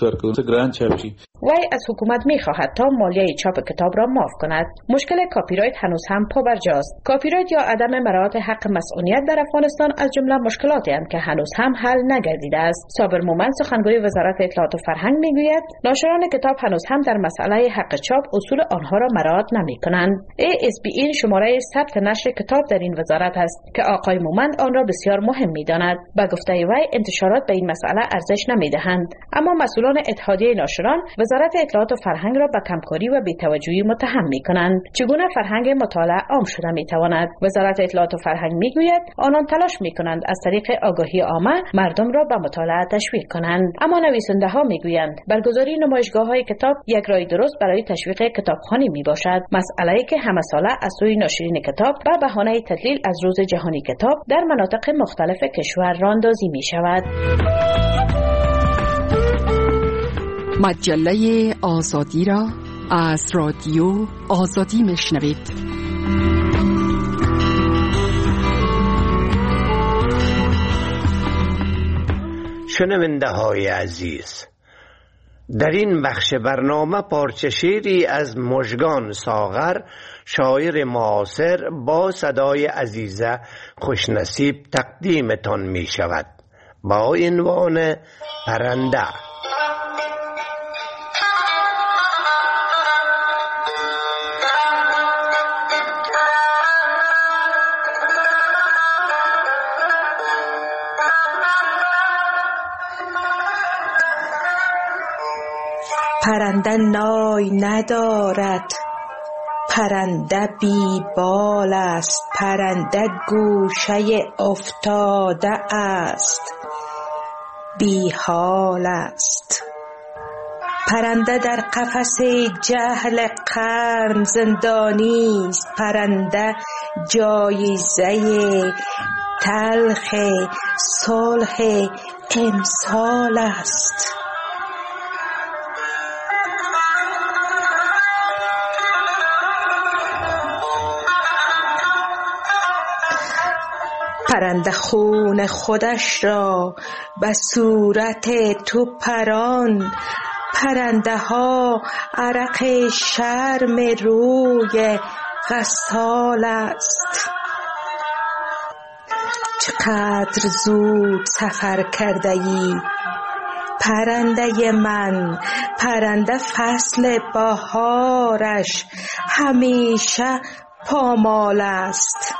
وی از حکومت می‌خواهد تا مالیه چاپ کتاب را معاف کند. مشکل کاپی رایت هنوز هم پابرجاست. کاپی رایت یا عدم مراعات حق مسئولیت در افغانستان از جمله مشکلاتی است که هنوز هم حل نگردیده است. صابر مومند سخنگوی وزارت اطلاعات و فرهنگ میگوید ناشران کتاب هنوز هم در مسئله حق چاپ اصول آنها را مراعات نمی‌کنند. ASBN شماره ثبت نشر کتاب در این وزارت است که آقای مومند آن را بسیار مهم می‌داند. با گفته وی انتشارات به این مسئله ارزش نمی‌دهند، اما مسئولان اتحادیه ناشران وزارت اطلاعات و فرهنگ را به کمکاری و بی‌توجهی متهم می‌کنند. چگونه فرهنگ مطالعه عام شده می‌تواند؟ وزارت اطلاعات و فرهنگ میگوید آنان تلاش می‌کنند از طریق آگاهی عامه مردم را به مطالعه تشویق کنند، اما نویسنده ها میگویند برگزاری نمایشگاه های کتاب یک راه درست برای تشویق کتابخوانی می باشد، مسئله‌ای که همه ساله از سوی ناشرین کتاب به بهانه تدلیل از روز جهانی کتاب در مناطق مختلف کشور راندازی می شود. مجله آزادی را از رادیو آزادی میشنوید. شنونده های عزیز، در این بخش برنامه پارچه شعری از مژگان ساغر، شاعر معاصر، با صدای عزیزه خوشنصیب تقدیمتان می شود با عنوان پرنده. پرنده نای ندارد، پرنده بی بال است، پرنده گوشه افتاده است، بی حال است. پرنده در قفس جهل قرن زندانی است، پرنده جایزه تلخ صلح امسال است. پرنده خون خودش را به صورت تو پران، پرنده ها عرق شرم روی غسال است. چقدر زود سفر کرده ای پرنده من، پرنده فصل بهارش همیشه پامال است.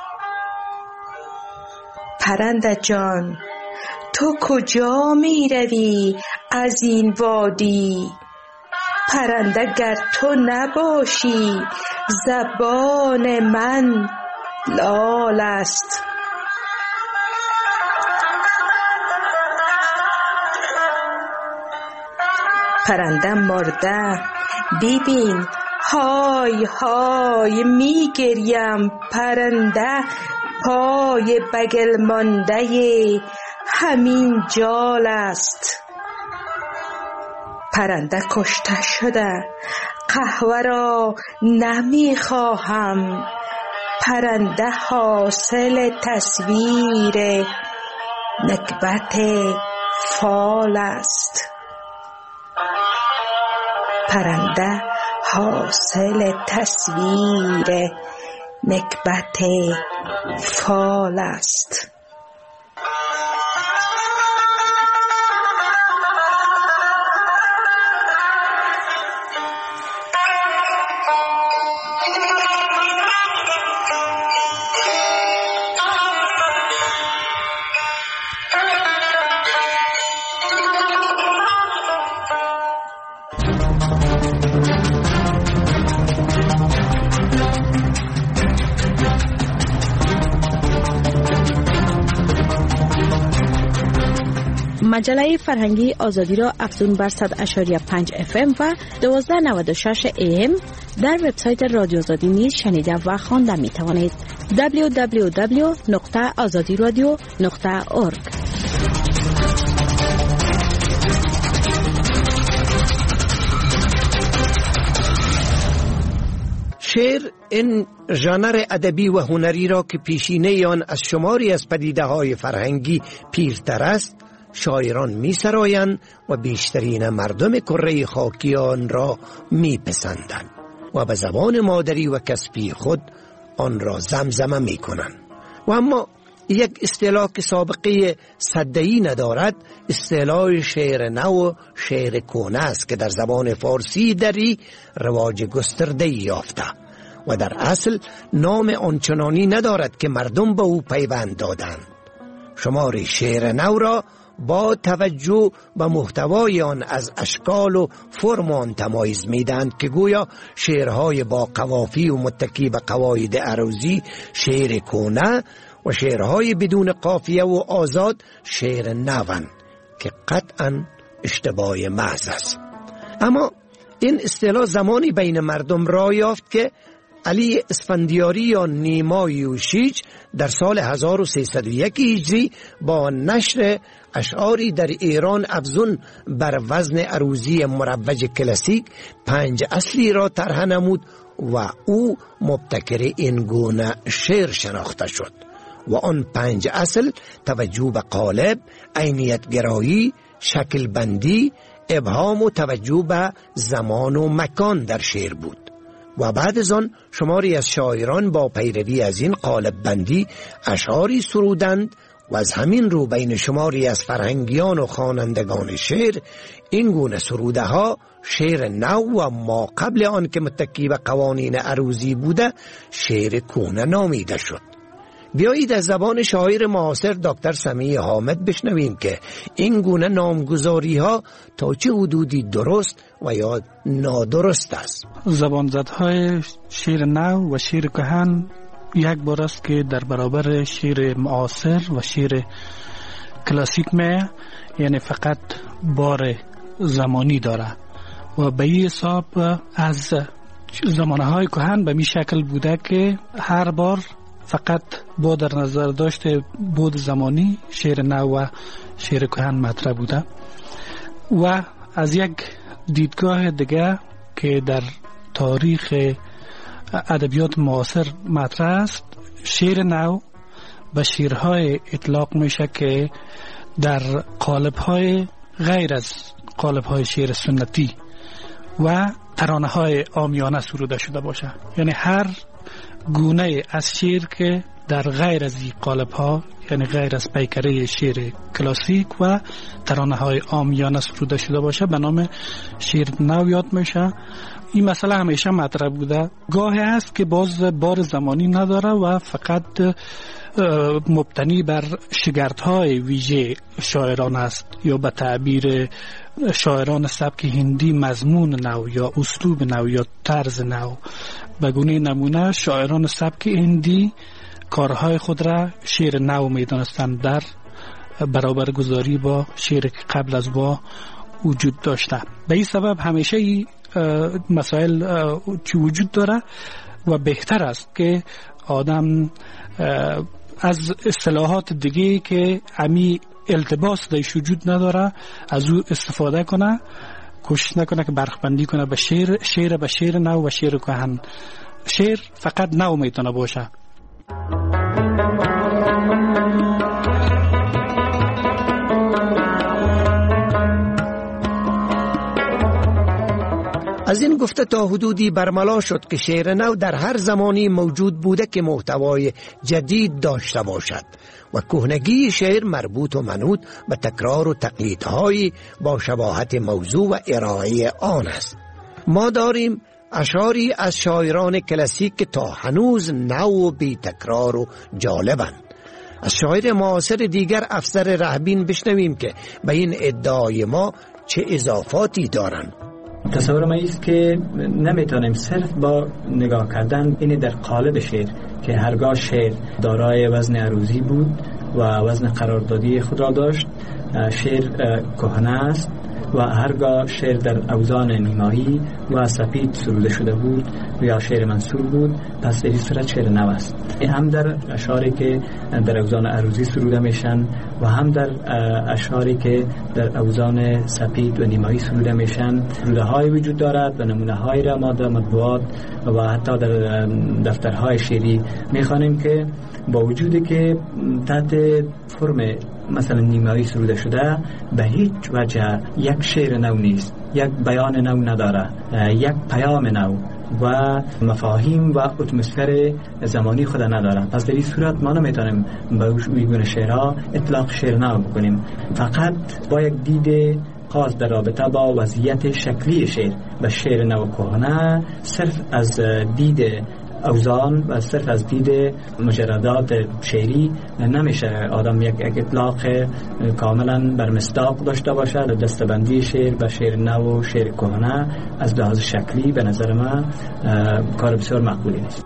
پرنده جان تو کجا می روی از این وادی؟ پرنده گر تو نباشی زبان من لال است. پرنده مرده ببین های های می گریم، پرنده پای بگل مانده همین جال است. پرنده کشته شده قهوه را نمی خواهم، پرنده حاصل تصویر نکبت فال است. پرنده حاصل تصویر نکبت فال است. مجله فرهنگی آزادی را افزون بر 100.5 FM و 1296 AM در وبسایت رادیو آزادی نیز شنیده و خوانده می توانید. www.azadiradio.org. شعر این ژانر ادبی و هنری را که پیشینه آن از شماری از پدیده‌های فرهنگی پیرتر است، شاعران می سرایند و بیشترین مردم کره خاکی آن را می پسندند و به زبان مادری و کسبی خود آن را زمزمه می کنند. و اما یک اصطلاح که سابقه صدایی ندارد، اصطلاح شعر نو و شعر کهنه است که در زبان فارسی دری رواج گسترده‌ای یافته و در اصل نام آنچنانی ندارد که مردم به او پیوند دادند. شمار شعر نو را با توجه به محتوای آن از اشکال و فرم آن تمایز میدند که گویا شعرهای با قوافی و متکی به قواعد عروضی شعر کهنه و شعرهای بدون قافیه و آزاد شعر نوند که قطعا اشتباه محض است. اما این اصطلاح زمانی بین مردم راه یافت که علی اسفندیاری یا نیما یوشیج در سال 1301 هجری با نشر اشعاری در ایران افزون بر وزن عروضی مروج کلاسیک 5 اصلی را طرح نمود و او مبتکر این گونه شعر شناخته شد و آن 5 اصل توجه به قالب، عینیت گرایی، شکل بندی، ابهام و توجه به زمان و مکان در شعر بود. و بعد از آن شماری از شاعران با پیروی از این قالب بندی اشعاری سرودند و از همین رو بین شماری از فرهنگیان و خوانندگان شعر این گونه سروده ها شعر نو و ما قبل آن که متکی به قوانین عروضی بوده شعر کهنه نامیده شد. بیایید از زبان شاعر معاصر دکتر سمیع حامد بشنویم که این گونه نامگذاری ها تا چه حدودی درست و یا نادرست است. زبانزدهای شعر نو و شعر کهن یک بار است که در برابر شعر معاصر و شعر کلاسیک می، یعنی فقط بار زمانی داره و به این حساب از زمانهای کهن به می شکل بوده که هر بار فقط با در نظر داشته بود زمانی شعر نو و شعر کهن مطرح بوده و از یک دیدگاه دیگه که در تاریخ ادبیات معاصر مطرح است، شعر نو به شعرهای اطلاق میشه که در قالب‌های غیر از قالب‌های شعر سنتی و ترانه‌های عامیانه سروده شده باشه. یعنی هر گونه از شعر که در غیر از این قالب‌ها، یعنی غیر از پیکره شعر کلاسیک و ترانه‌های عامیانه سروده شده باشه به نام شعر نو یاد میشه. این مسئله همیشه مطرح بوده. گاهی است که باز بار زمانی نداره و فقط مبتنی بر شگردهای ویژه شاعران است، یا به تعبیر شاعران سبک هندی مضمون نو یا اسلوب نو یا طرز نو. به گونه نمونه شاعران سبک هندی کارهای خود را شعر نو می‌دانستند در برابر گذاری با شعر که قبل از با وجود داشته. به این سبب همیشه این مسائل چی وجود داره و بهتر است که آدم از اصطلاحات دیگه که امی التباس درش وجود نداره از او استفاده کنه، کوشش نکنه که برخبندی کنه به شعر به شعر نو و شعر کهن. شعر فقط نو میتونه باشه. از این گفته تا حدودی برملا شد که شعر نو در هر زمانی موجود بوده که محتوای جدید داشته باشد و کهنگی شعر مربوط و منوط به تکرار و تقلیدهای با شباهت موضوع و ارائه آن است. ما داریم اشعاری از شاعران کلاسیک که تا هنوز نو و بی تکرار و جالبند. از شاعر معاصر دیگر افسر رهبین بشنویم که به این ادعای ما چه اضافاتی دارند. تصور ما است که نمیتونیم صرف با نگاه کردن این در قالب شعر که هرگاه شعر دارای وزن عروضی بود و وزن قراردادی خود را داشت، شعر کهنه است و هرگاه شعر در اوزان نیمایی و سپید سروده شده بود یا شعر منثور بود، پس در این صورت شعر نو است. هم در اشعاری که در اوزان عروضی سروده میشن و هم در اشعاری که در اوزان سپید و نیمایی سروده میشن سروده های وجود دارد و نمونه های را ما در مطبوعات و حتی در دفترهای شعری میخوانیم که با وجودی که تحت فرم مثلا نیمایی سروده شده به هیچ وجه یک شعر نو نیست، یک بیان نو نداره، یک پیام نو و مفاهیم و اتمسفر زمانی خود نداره. پس در این صورت ما نمیتونیم به این گونه شعرها اطلاق شعر نو بکنیم. فقط با یک دید خاص در رابطه با وضعیت شکلی شعر و شعر نو کهنه صرف از دید اوزان و صرف از دید مجردات شعری نمیشه آدم یک اطلاق کاملا بر مصداق داشته باشه. دستبندی شعر و شعر نو و شعر کهنه از لحاظ شکلی به نظر من کار بسیار مقبولی نیست.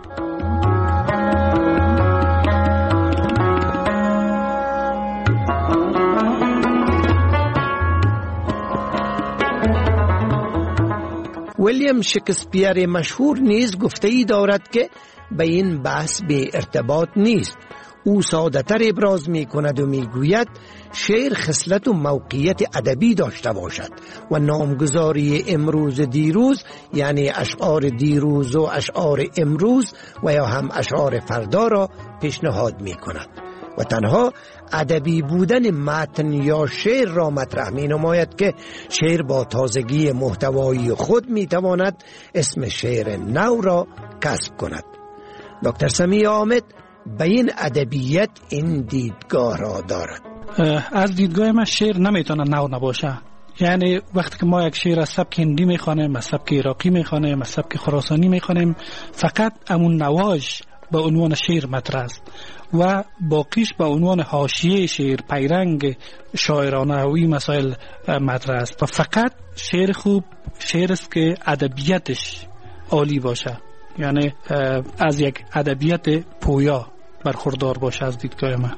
ویلیام شکسپیر مشهور نیز گفته ای دارد که به این بحث به ارتباط نیست. او ساده‌تر ابراز می کند و می گوید شعر خصلت و موقعیت ادبی داشته باشد و نامگذاری امروز دیروز یعنی اشعار دیروز و اشعار امروز و یا هم اشعار فردا را پیشنهاد می کند و تنها ادبی بودن متن یا شعر را مطرح می نماید که شعر با تازگی محتوایی خود می تواند اسم شعر نو را کسب کند. دکتر سمیع حامد به این ادبیت این دیدگاه را دارد. از دیدگاه من شعر نمیتونه نو نباشه. یعنی وقتی که ما یک شعر از سبک هندی میخوانیم، از سبک عراقی میخوانیم، از سبک خراسانی میخوانیم، فقط امون نواژ به عنوان شعر مطرح است و باقیش به عنوان حاشیه شعر پیرنگ شاعرانه و این مسائل مطرح است و فقط شعر خوب شعر است که ادبیاتش عالی باشه، یعنی از یک ادبیات پویا برخوردار باشه. از دیدگاه من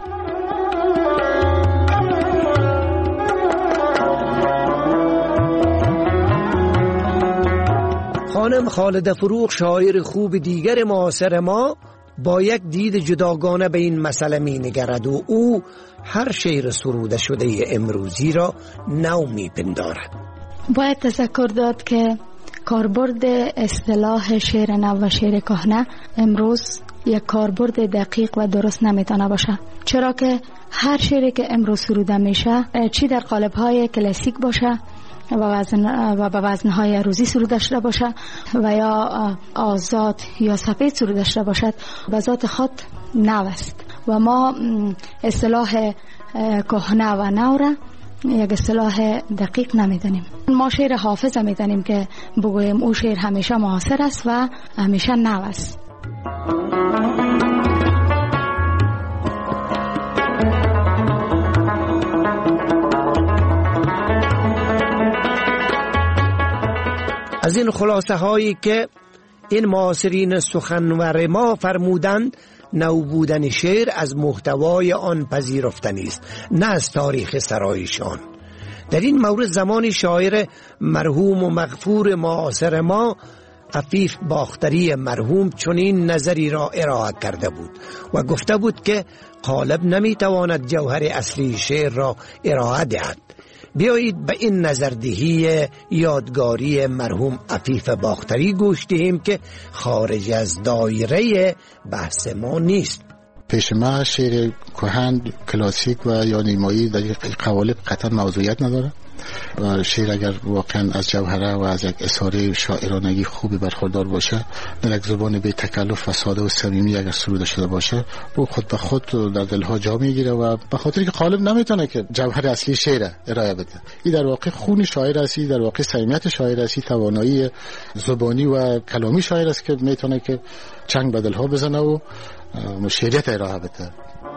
خانم خالده فروغ شاعر خوب دیگر معاصر ما با یک دید جداگانه به این مسئله می نگرد و او هر شعر سروده شده امروزی را نو می پندارد. باید تذکر داد که کاربرد اصطلاح شعر نو و شعر کهنه امروز یک کاربرد دقیق و درست نمیتونه باشه، چرا که هر شعری که امروز سروده میشه چی در قالب‌های کلاسیک باشه و به وزن‌های عروضی سروده شده باشه و یا آزاد یا سفید سروده شده باشد، به ذات خود نو است و ما اصطلاح کهنه و نو را یک اصطلاح دقیق نمیدانیم. ما شعر حافظ میدانیم که بگوییم او شعر همیشه معاصر است و همیشه نو است. از این خلاصه هایی که این معاصرین سخنور ما فرمودند، نو بودن شعر از محتوای آن پذیرفتنی است، نه از تاریخ سرایشان. در این مورد زمان شاعر مرحوم و مغفور معاصر ما عفیف باختری مرحوم چنین نظری را ارائه کرده بود و گفته بود که قالب نمیتواند جوهر اصلی شعر را ارائه دهد. بیایید به این نظردهی یادگاری مرحوم عفیف باختری گوش دهیم که خارج از دایره بحث ما نیست. پیش ما شعر کهن کلاسیک و یا نیمایی در این قوالب قطعا موضوعیت نداره. شعر اگر واقعا از جوهره و از یک اثاره شاعرانگی خوبی برخوردار باشه، در یک زبان بی تکلف و ساده و صمیمی اگر سروده شده باشه، او خود به خود در دلها جا میگیره و به خاطر که قالب نمیتونه که جوهر اصلی شعر ارائه بده. این در واقع خون شاعر است، در واقع صمیمیت شاعر است، توانایی زبانی و کلامی شاعر است که میتونه که چنگ به دلها بزنه و شعریت ارائه بده.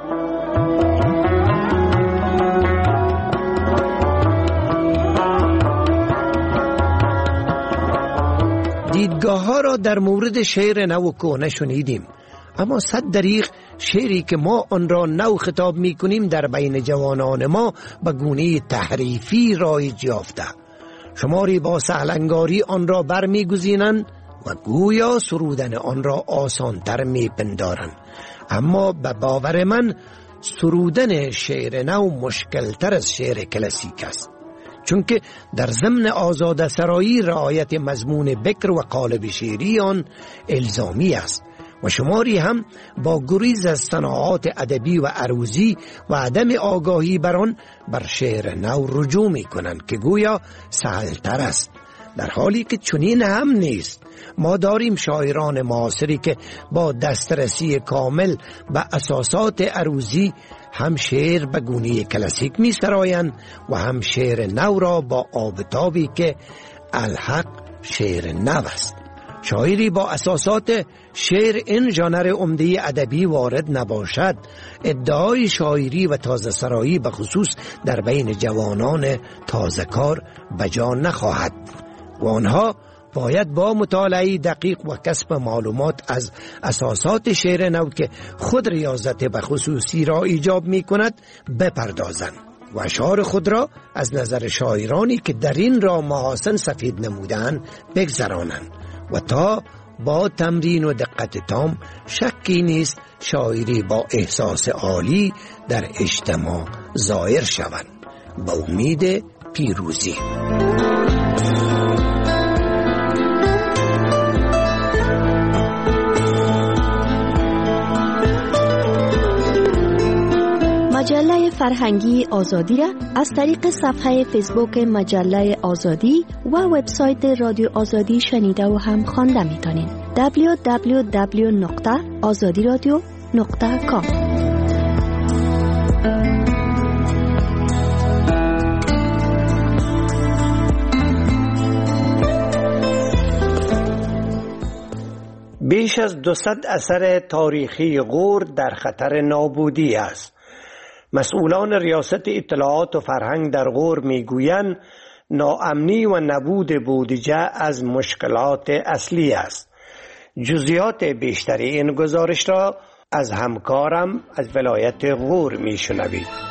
دیدگاه ها را در مورد شعر نو و کهنه شنیدیم، اما صد دریغ شعری که ما آن را نو خطاب می کنیم در بین جوانان ما به گونه تحریفی رایج یافته. شماری با سهلنگاری آن را بر می گزینند و گویا سرودن آن را آسانتر می پندارند، اما به باور من سرودن شعر نو مشکلتر از شعر کلاسیک است، چون که در ضمن آزاده سرایی رعایت مضمون بکر و قالب شعری آن الزامی است و شماری هم با گریز از صناعات ادبی و عروضی و عدم آگاهی بر آن بر شعر نو رجوع می کنند که گویا سهلتر است، در حالی که چنین هم نیست. ما داریم شاعران معاصری که با دسترسی کامل به اساسات عروضی هم شعر به گونه کلاسیک می سرایند و هم شعر نو را با آبتابی که الحق شعر نو است. شاعری با اساسات شعر این ژانر عمده ادبی وارد نباشد، ادعای شاعری و تازه سرایی به خصوص در بین جوانان تازه کار بجا نخواهد و آنها باید با مطالعه دقیق و کسب معلومات از اساسات شعر نو که خود ریاضت به خصوصی را ایجاب می کند بپردازند و اشعار خود را از نظر شاعرانی که در این را محاسن سفید نمودند بگذرانند و تا با تمرین و دقت تام شکی نیست شاعری با احساس عالی در اجتماع ظاهر شوند. با امید پیروزی. مجله فرهنگی آزادی را از طریق صفحه فیسبوک مجله آزادی و وبسایت رادیو آزادی شنیده و هم خوانده می‌تونید. www.azadiradio.com. بیش از 200 اثر تاریخی غور در خطر نابودی است. مسئولان ریاست اطلاعات و فرهنگ در غور میگویند ناامنی و نبود بودجه از مشکلات اصلی است. جزئیات بیشتری این گزارش را از همکارم از ولایت غور میشنوید.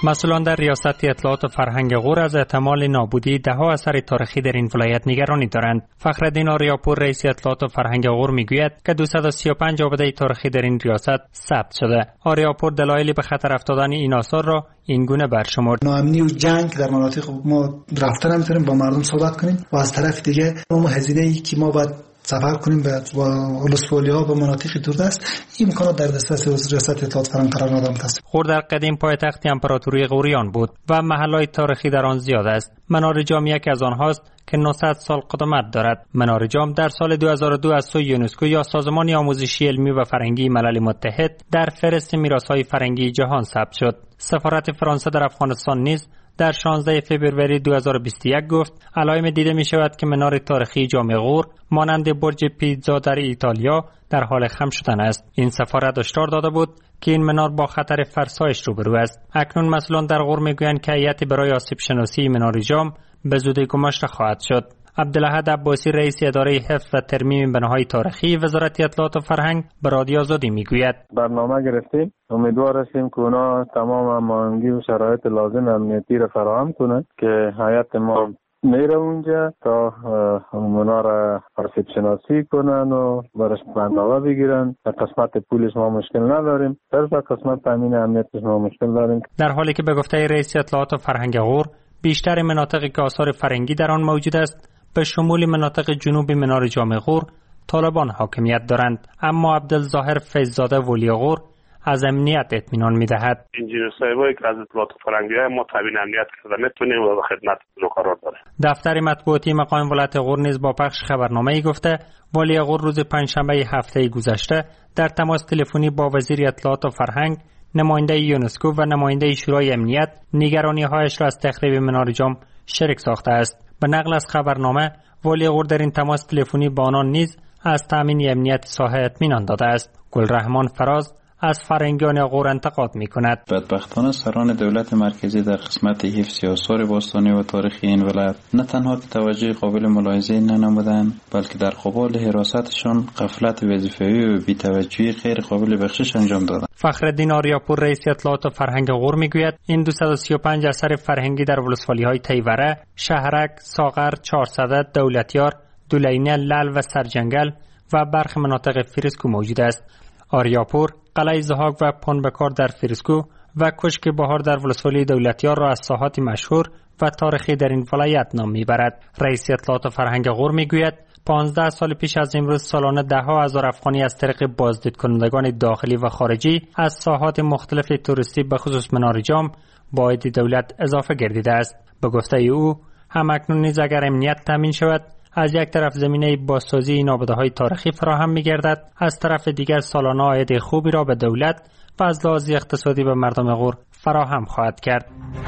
مسئولان در ریاست اطلاعات و فرهنگ غور از احتمال نابودی ده‌ها اثر تاریخی در این ولایت نگرانی دارند. فخرالدین آریاپور رئیس اطلاعات و فرهنگ غور میگوید که 235 آباده تاریخی در این ریاست ثبت شده. آریاپور دلایلی به خطر افتادن این آثار را این گونه برشمرد: ناامنی و جنگ در مناطق ما رفتن نمیتونیم با مردم صحبت کنیم و از طرف دیگه ما هزینه‌ای که ما باید سفر کنیم به ولسوالی‌ها و مناطق دوردست، این امکانات در دسترس ریاست اطلاعات فرهنگ قرار ندارد است. غور در قدیم پایتخت امپراتوری غوریان بود و محل‌های تاریخی در آن زیاد است. منار جام یکی از آنهاست که 900 سال قدمت دارد. منار جام در سال 2002 از سوی یونسکو یا سازمان آموزشی علمی و فرهنگی ملل متحد در فهرست میراث‌های فرهنگی جهان ثبت شد. سفارت فرانسه در افغانستان نیز در 16 فوریه 2021 گفت علائم دیده می شود که منار تاریخی جام غور مانند برج پیزا در ایتالیا در حال خم شدن است. این سفارت هشدار داده بود که این منار با خطر فرسایش روبرو است. اکنون مسئولان در غور میگویند که هیئتی برای آسیب شناسی منار جام به زودی گماشته خواهد شد. عبدالاحد عباسی رئیس اداره حفظ و ترمیم بناهای تاریخی وزارت اطلاعات و فرهنگ به رادیو آزادی میگوید برنامه گرفتیم، امیدوار هستیم که اونا تمام هماهنگی و شرایط لازم امنیتی را فراهم کنند که هیئت ما میره اونجا تا اونا را آسیب شناسی کنن و برش برنامه بگیرن. در قسمت پولش ما مشکل نداریم، در قسمت تامین امنیتش ما مشکل داریم. در حالی که به گفته رئیس اطلاعات و فرهنگ غور بیشتر مناطقی که آثار فرهنگی در آن موجود است به شمول مناطق جنوبی منار جام غور طالبان حاکمیت دارند، اما عبدالظاهر فیضزاده ولی غور از امنیت اطمینان می‌دهد. انجینیر صاحبایی که از اطلاعات فرهنگی ما تامین امنیت کرده میتونیم و به خدمت قرار داره. دفتر مطبوعاتی مقام ولایت غور نیز با پخش خبرنامه‌ای گفته ولی غور روز پنجشنبه هفته گذشته در تماس تلفنی با وزیر اطلاعات و فرهنگ، نماینده یونسکو و نماینده شورای امنیت نگرانی‌هایش را از تخریب منار جام شریک ساخته است. به نقل از خبرنامه ولی غور در این تماس تلفنی با آنان نیز از تامین امنیت ساحه اطمینان داده است. گلرحمان فراز از فرهنگیان غور انتقاد می‌کند. بدبختانه سران دولت مرکزی در قسمت حفظ آثار باستانی و تاریخی این ولایت نه تنها که توجه قابل ملاحظه ننمودند، بلکه در قبال حراستشان غفلت وظیفه‌ای و بی‌توجهی غیر قابل بخشش انجام دادند. فخرالدین آریاپور رئیس اطلاعات و فرهنگ غور میگوید این 235 اثر فرهنگی در ولسوالی‌های تیوره، شهرک، ساغر، چهارسده، دولتیار، دولینه، لل و سرجنگل و برخی مناطق فریسکو موجود است. آریاپور قلعه زهاگ و پنبکار در فریسکو و کشک بهار در ولسوالی دولتیار را از ساحات مشهور و تاریخی در این ولایت نام میبرد. رئیس اطلاعات و فرهنگ غور میگوید 15 سال پیش از امروز سالانه ده‌ها هزار افغانی از طریق بازدید کنندگان داخلی و خارجی از ساحات مختلف توریستی به خصوص منار جام با عاید دولت اضافه گردیده است. به گفته او هم اکنون نیز اگر امنیت تامین شود از یک طرف زمینه بازسازی این آباده‌های تاریخی فراهم می‌گردد، از طرف دیگر سالانه عاید خوبی را به دولت و از لحاظ اقتصادی به مردم غور فراهم خواهد کرد.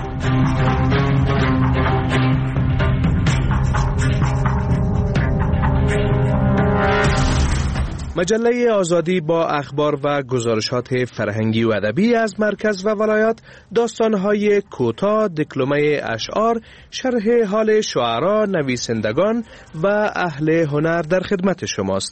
مجله آزادی با اخبار و گزارشات فرهنگی و ادبی از مرکز و ولایات، داستان‌های کوتاه، دکلمه اشعار، شرح حال شعرا، نویسندگان و اهل هنر در خدمت شماست.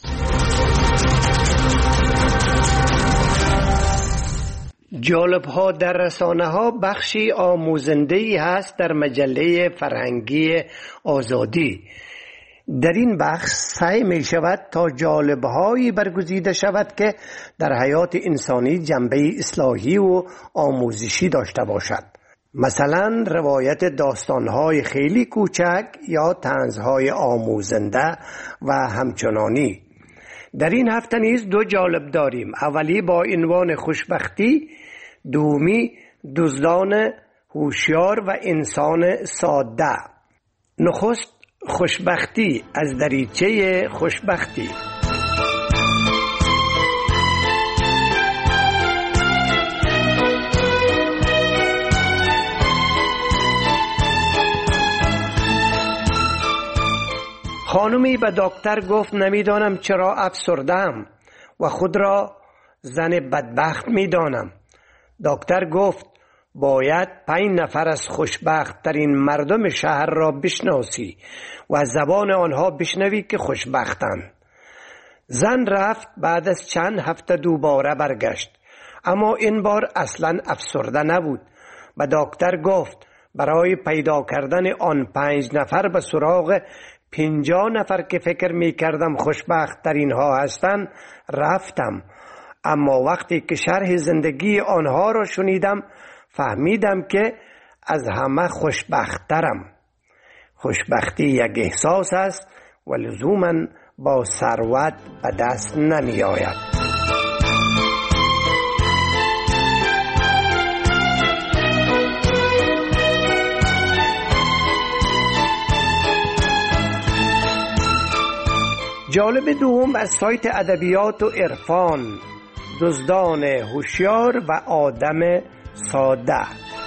جالب‌ها در رسانه‌ها بخشی آموزنده‌ای هست در مجله فرهنگی آزادی. در این بخش سعی می شود تا جالب‌هایی برگزیده شود که در حیات انسانی جنبه اصلاحی و آموزشی داشته باشد. مثلا روایت داستان‌های خیلی کوچک یا طنزهای آموزنده و همچنانی. در این هفته نیز دو جالب داریم. اولی با عنوان خوشبختی، دومی دزدان هوشیار و انسان ساده. نخست خوشبختی از دریچه خوشبختی. خانمی به دکتر گفت نمیدانم چرا افسرده‌ام و خود را زن بدبخت میدانم. دکتر گفت باید 5 نفر از خوشبخت ترین مردم شهر را بشناسی و از زبان آنها بشنوی که خوشبختند. زن رفت، بعد از چند هفته دوباره برگشت، اما این بار اصلا افسرده نبود، به دکتر گفت برای پیدا کردن آن 5 نفر به سراغ 50 نفر که فکر می کردم خوشبخت ترین ها هستند رفتم، اما وقتی که شرح زندگی آنها را شنیدم فهمیدم که از همه خوشبخت‌ترم. خوشبختی یک احساس است و لزوماً با ثروت به دست نمی آید. جالب دوم از سایت ادبیات و عرفان، دزدان هوشیار و آدم ساده.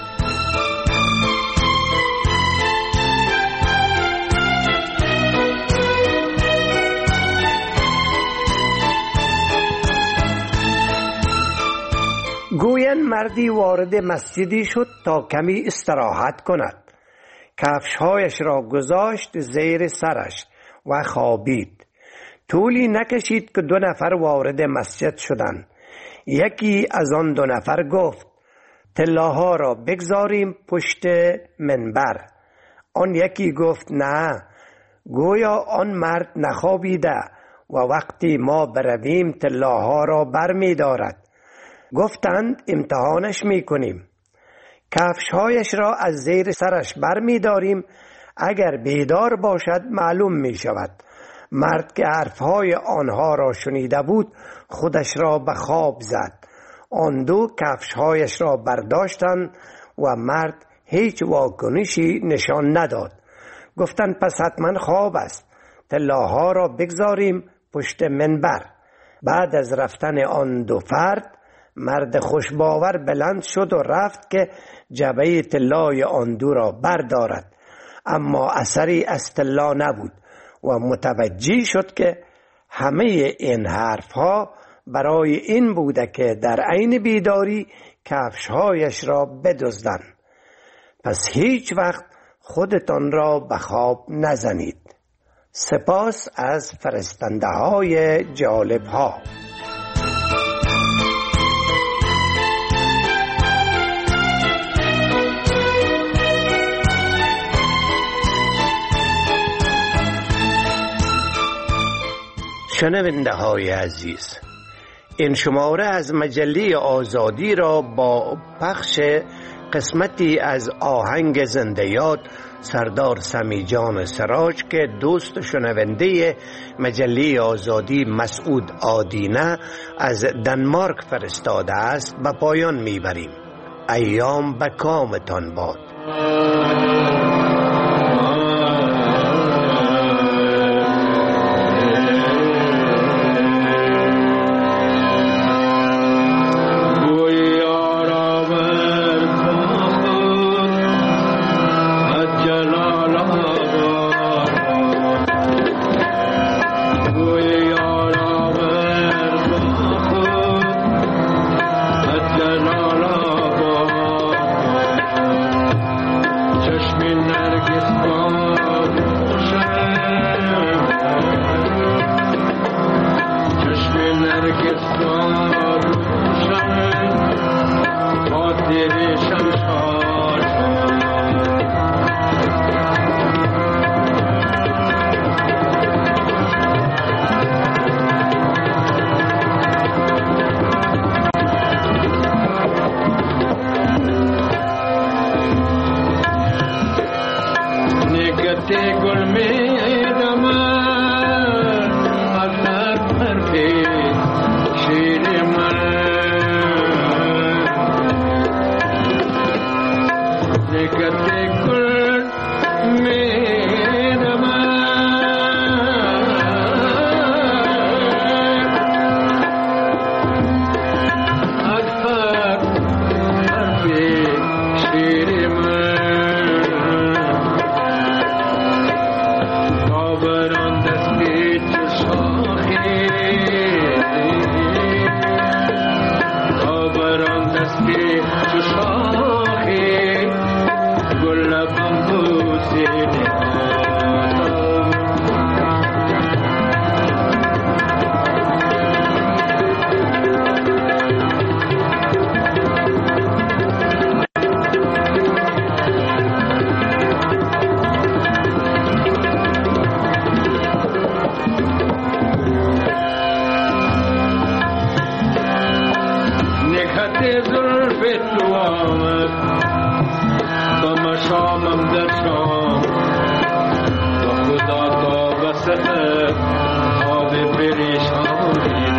گویند مردی وارد مسجدی شد تا کمی استراحت کند. کفشهایش را گذاشت زیر سرش و خوابید. طولی نکشید که 2 نفر وارد مسجد شدند. یکی از آن 2 نفر گفت طلاها را بگذاریم پشت منبر. آن یکی گفت نه، گویا آن مرد نخوابیده و وقتی ما برویم طلاها را بر می دارد. گفتند امتحانش می کنیم. کفشهایش را از زیر سرش بر می داریم، اگر بیدار باشد معلوم می شود. مرد که حرفهای آنها را شنیده بود خودش را به خواب زد. آن 2 کفشهایش را برداشتند و مرد هیچ واکنشی نشان نداد. گفتند پس حتما خواب است، طلاها را بگذاریم پشت منبر. بعد از رفتن آن 2 فرد مرد خوشباور بلند شد و رفت که جبهه طلای آن 2 را بردارد، اما اثری از طلا نبود و متوجه شد که همه این حرفها برای این بوده که در عین بیداری کفشهایش را بدزدند. پس هیچ وقت خودتان را به خواب نزنید. سپاس از فرستنده های جالب ها. شنونده های عزیز، این شماره از مجله آزادی را با پخش قسمتی از آهنگ زنده یاد سردار سمیجان سراج که دوست شنونده مجله آزادی مسعود آدینه از دنمارک فرستاده است به پایان میبریم. ایام به کامتان باد. پریشان